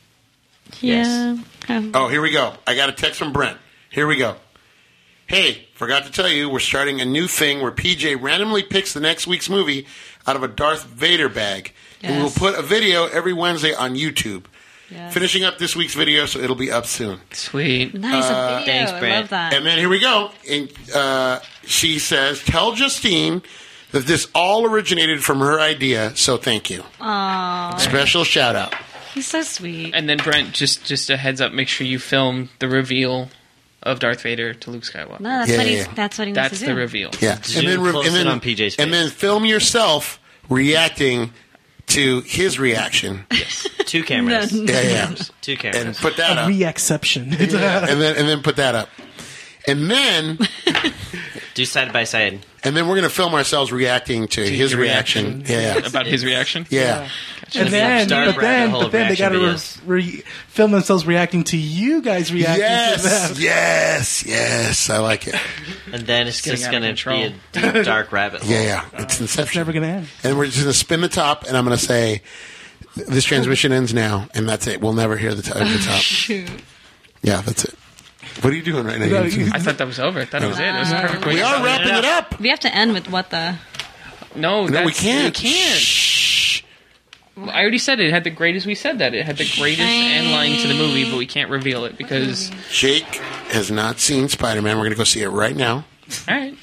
Yeah. Oh, here we go. I got a text from Brent. Here we go. Hey, forgot to tell you, we're starting a new thing where PJ randomly picks the next week's movie out of a Darth Vader bag. And we'll Yes. put a video every Wednesday on YouTube. Yes. Finishing up this week's video, so it'll be up soon. Sweet. Nice a video. thanks, I Brent. love that. And then here we go. And she says, tell Justine that this all originated from her idea, so thank you. Aww, Special shout out. he's so sweet. And then Brent, just a heads up, make sure you film the reveal of Darth Vader to Luke Skywalker. No, that's Yeah, what yeah, he's. yeah. That's what he That's wants to the do. reveal. Yeah. Zoom close in on PJ's and face. then film yourself reacting to his reaction. Two cameras. No, Yeah, yeah. Two And cameras. put that up. Reexception. And then put that up. And then Do side by side. we're going to film ourselves reacting to his your reaction. Yeah. About his reaction? Yeah. And then, Start rabbit hole but then they got reaction to film themselves reacting to you guys reacting to them. Yes. I like it. And then it's getting just out of going to control. be a deep, dark rabbit hole. Yeah. It's It's Inception. never going to end. And we're just going to spin the top, and I'm going to say, this transmission ends now, and that's it. We'll never hear the top. Shoot. Yeah, that's it. What are you doing right now? No, You- I thought that was over. I thought it was it. It was a perfect way we to are start. wrapping it up. We have to end with what the. No, No, we that's- can't. We can't. Shh. I already said it had the greatest. We said that it had the greatest end line to the movie, but we can't reveal it because. Jake has not seen Spider-Man. We're going to go see it right now. All right,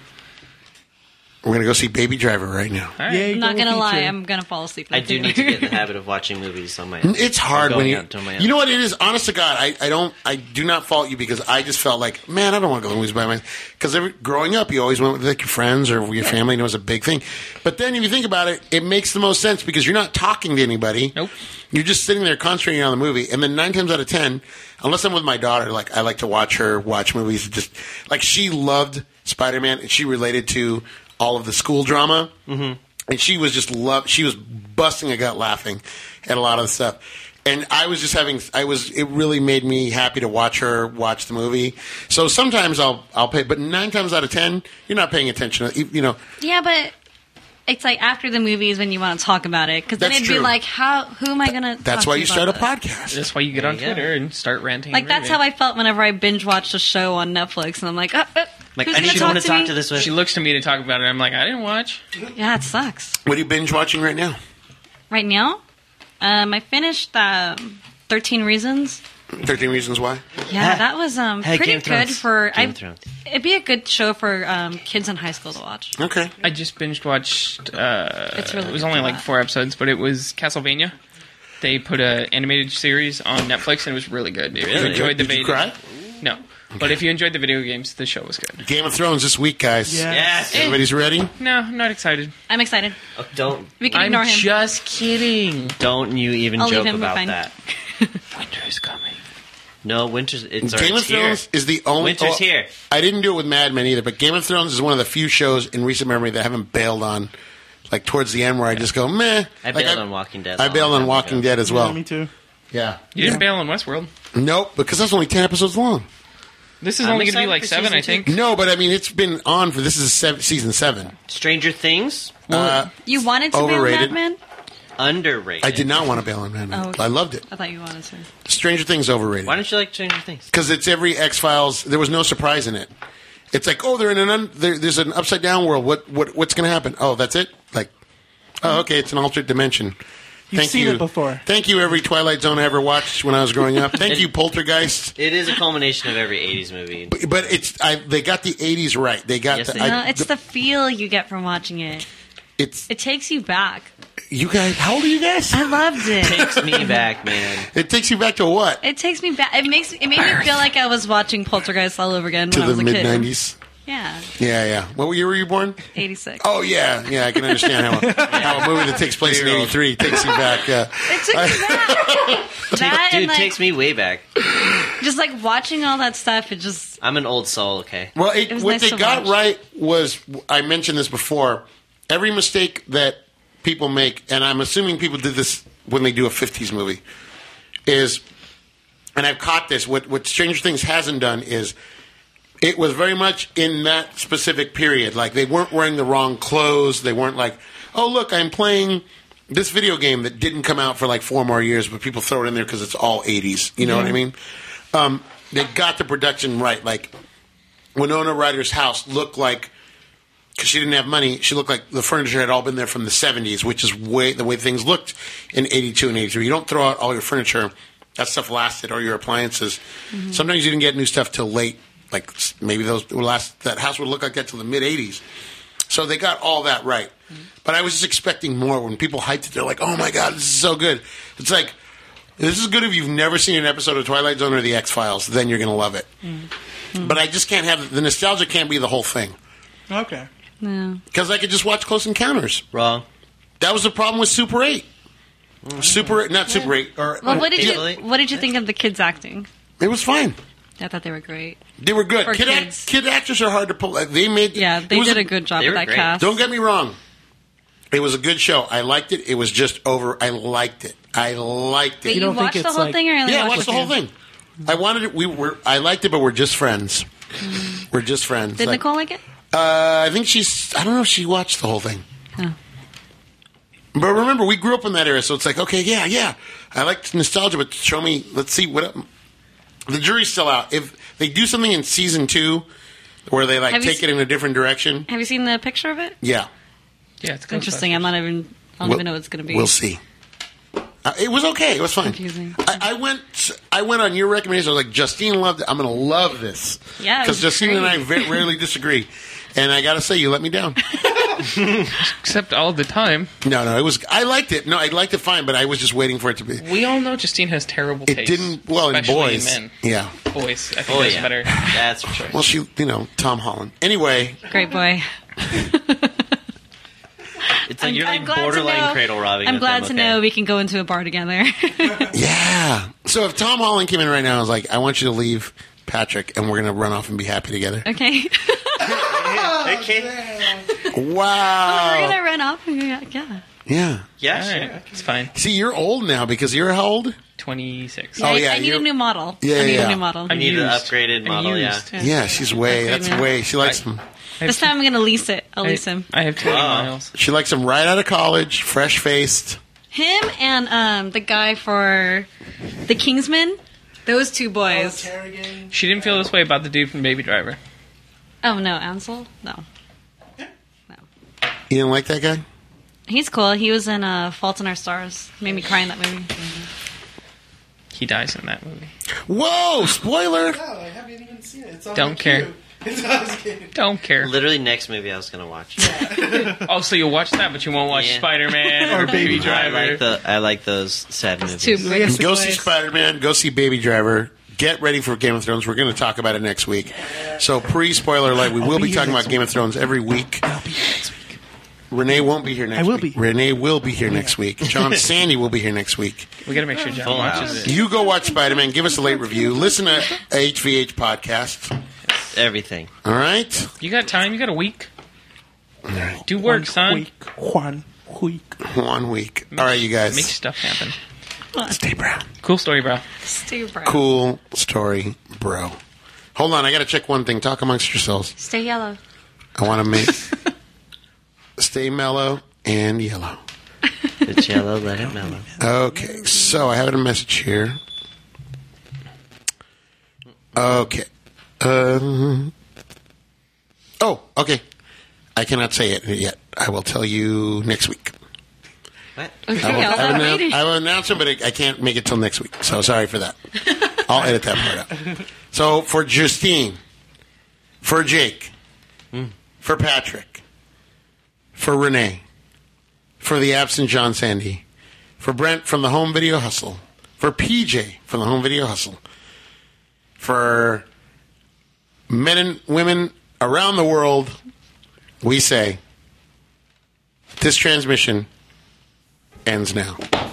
We're going to go see Baby Driver right now. all right. Yay, I'm not double gonna lie, feature. I'm gonna fall asleep. I do need to get in the habit of watching movies on my own. It's hard Or when going you. out to my own. You know what it is? Honest to God, I do not fault you because I just felt like, man, I don't want to go to the movies by myself. Because growing up, you always went with like your friends or your family, and it was a big thing. But then if you think about it, it makes the most sense because you're not talking to anybody. Nope. You're just sitting there concentrating on the movie, and then 9 times out of 10, unless I'm with my daughter, like I like to watch her watch movies. Just like she loved Spider-Man, and she related to all of the school drama, and she was just she was busting a gut laughing at a lot of the stuff. And I was just it really made me happy to watch her watch the movie. So sometimes I'll pay, but 9 times out of 10, you're not paying attention. You know, Yeah, but it's like after the movies when you want to talk about it, because then That's it'd true. be like, who am I gonna? that's talk why to you start a about this? podcast. That's why you get on There you go. Twitter and start ranting. Like and that's raving. how I felt whenever I binge watched a show on Netflix, and I'm like, Like, who's I gonna need someone to talk me? to this with. She looks to me to talk about it. I'm like, I didn't watch. Yeah, it sucks. What are you binge watching right now? Right now, I finished 13 Reasons. 13 Reasons Why. Yeah, that was Hey, pretty Game of good Thrones. for. Game of Thrones. It'd be a good show for kids in high school to watch. Okay. I just binge watched. It's really it was good only for like that. 4 episodes, but it was Castlevania. They put an animated series on Netflix, and it was really good. If you enjoyed the Did you video, cry? no. But if you enjoyed the video games, the show was good. Game of Thrones this week, guys. Yeah. Yes. Everybody's ready? No, I'm not excited. I'm excited. Oh, don't We can I'm ignore him. just kidding. don't you even I'll leave joke him, we're about fine. that. Winter is coming. No, winter's it's Game of here. Thrones is the only. Winter's here. I didn't do it with Mad Men either, but Game of Thrones is one of the few shows in recent memory that I haven't bailed on. Like towards the end, where I just go meh. I bailed on Walking Dead. I bailed on long Walking time Dead as Yeah, well. me too. Yeah. You didn't bail on Westworld. Nope, because that's only 10 episodes long. This is I'm only going to be excited like for 7, I season think. No, but I mean it's been on for this is season 7. Stranger Things, You wanted to Overrated. be on Mad Men? underrated. I did not want to bail on Mad Men. Oh, okay. I loved it. I thought you wanted to. Stranger Things overrated. Why don't you like Stranger Things? Because it's every X-Files. There was no surprise in it. It's like, oh, they're in there's an upside down world. What's going to happen? Oh, that's it. Like, oh, okay, it's an alternate dimension. You've seen it before. Thank you, every Twilight Zone I ever watched when I was growing up. Thank you, Poltergeist. It is a culmination of every '80s movie. But they got the 80s right. They got Yes, the. they I- did. No, it's the feel you get from watching it. it's It takes you back. you guys. How old are you guys? I loved it. Takes me back, man. It takes you back to what? It takes me back. It made me feel like I was watching Poltergeist all over again To when I was the a mid kid. 90s. Yeah, Yeah. What year were you born? 86. Oh yeah. I can understand how a movie that takes place in '83 takes you back. It took me back. That Dude, and like, takes me way back. just like watching all that stuff. It just I'm an old soul, okay? Well, was what nice they to got watch. right was, I mentioned this before, every mistake that people make, and I'm assuming people did this when they do a 50s movie, is, and I've caught this, what Stranger Things hasn't done is it was very much in that specific period. Like, they weren't wearing the wrong clothes. They weren't like, oh, look, I'm playing this video game that didn't come out for like 4 more years, but people throw it in there because it's all 80s. You know what I mean? They got the production right. Like, Winona Ryder's house looked like, because she didn't have money, she looked like the furniture had all been there from the 70s, which is the way things looked in 82 and 83. You don't throw out all your furniture. That stuff lasted, or your appliances. Mm-hmm. Sometimes you didn't get new stuff till late. Like, maybe that house would look like that till the mid-80s. So they got all that right. Mm-hmm. But I was just expecting more. When people hyped it, they're like, oh my God, this is so good. It's like, this is good if you've never seen an episode of Twilight Zone or The X-Files. Then you're going to love it. Mm-hmm. But I just can't have, the nostalgia can't be the whole thing. Okay. No. Because I could just watch Close Encounters. Wrong. That was the problem with Super 8. Super 8. Or, Well, what did you think of the kids acting? It was fine. I thought they were great. They were good. For kids. Kid actors are hard to pull. They did a good job they with were that great. cast. Don't get me wrong. It was a good show. I liked it. It was just over. I liked it. But You you don't think watched the it's whole like- thing, or only Yeah, I watched watched the whole thing. I wanted it. I liked it, but we're just friends. We're just friends. Did Like, Nicole like it? I think I don't know if she watched the whole thing. Oh. But remember, we grew up in that era, so it's like, okay, yeah. I like nostalgia, but show me, let's see what. The jury's still out. If they do something in season 2 where they take it in a different direction, Have you seen the picture of it? yeah, Yeah, it's Interesting. I don't even know what it's going to be. we'll see. It was okay. It was fine. Confusing. I went on your recommendation. I was like, Justine loved it. I'm going to love this. Yeah, it because was Justine and I great. rarely disagree. And I got to say, you let me down. except all the time. No, it was. I liked it. No, I liked it fine, but I was just waiting for it to be. We all know Justine has terrible It taste. didn't. Well, in especially boys, in men. yeah. Boys, I think Oh, that's yeah. better. That's for sure. Well, she, Tom Holland. Anyway, Great boy. It's like you're like glad to borderline know- cradle robbing. I'm with glad them, to okay? know we can go into a bar together. yeah. So if Tom Holland came in right now, I was like, I want you to leave Patrick, and we're going to run off and be happy together. Okay. Okay. Wow. We're going to run off. Yeah. Yeah. Yeah, All sure. right, it's fine. See, you're old now because you're how old? 26. Oh, yeah, I need a you're- new model. Yeah, I need yeah. a new model. I'm need an used. upgraded I'm model, yeah. used. Yeah, she's way. That's way. She likes them. This time I'm going to lease it. I'll lease him. I have 20 Wow. miles. She likes them right out of college, fresh faced. Him and the guy for the Kingsman. Those two boys. She didn't feel this way about the dude from Baby Driver. Oh, no. Ansel? No. You didn't like that guy? He's cool. He was in Fault in Our Stars. Made me cry in that movie. He dies in that movie. Whoa! Spoiler. No, I haven't even seen it. It's on Don't my care. queue. It's on my queue. Don't care. Literally next movie I was gonna watch. Oh, so you'll watch that, but you won't watch Yeah. Spider-Man or Baby Driver. I like those sad movies. Two boys. Go see Spider-Man. Go see Baby Driver. Get ready for Game of Thrones. We're going to talk about it next week. So pre-spoiler alert, we will be talking about Game of Thrones every week. I'll be here next week. Renee won't be here next I will week. be. Renee will be here next week. John Sandy will be here next week. We got to make sure John Full watches house. it. You go watch Spider-Man. Give us a late review. Listen to HVH podcast. Everything. All right? You got time? You got a week? Do work, son. Juan week. 1 week. All right, you guys. Make stuff happen. Stay brown. Cool story, bro. Stay brown. Cool story, bro. Hold on. I got to check one thing. Talk amongst yourselves. Stay yellow. I want to make... Stay mellow and yellow. It's yellow, let it mellow. Okay, so I have a message here. Okay. Okay. I cannot say it yet. I will tell you next week. What? Okay, I will, I'll stop waiting. I will announce it, but I can't make it till next week. So sorry for that. I'll edit that part out. So for Justine, for Jake, for Patrick, for Renee, for the absent John Sandy, for Brent from the Home Video Hustle, for PJ from the Home Video Hustle, for men and women around the world, we say this transmission ends now.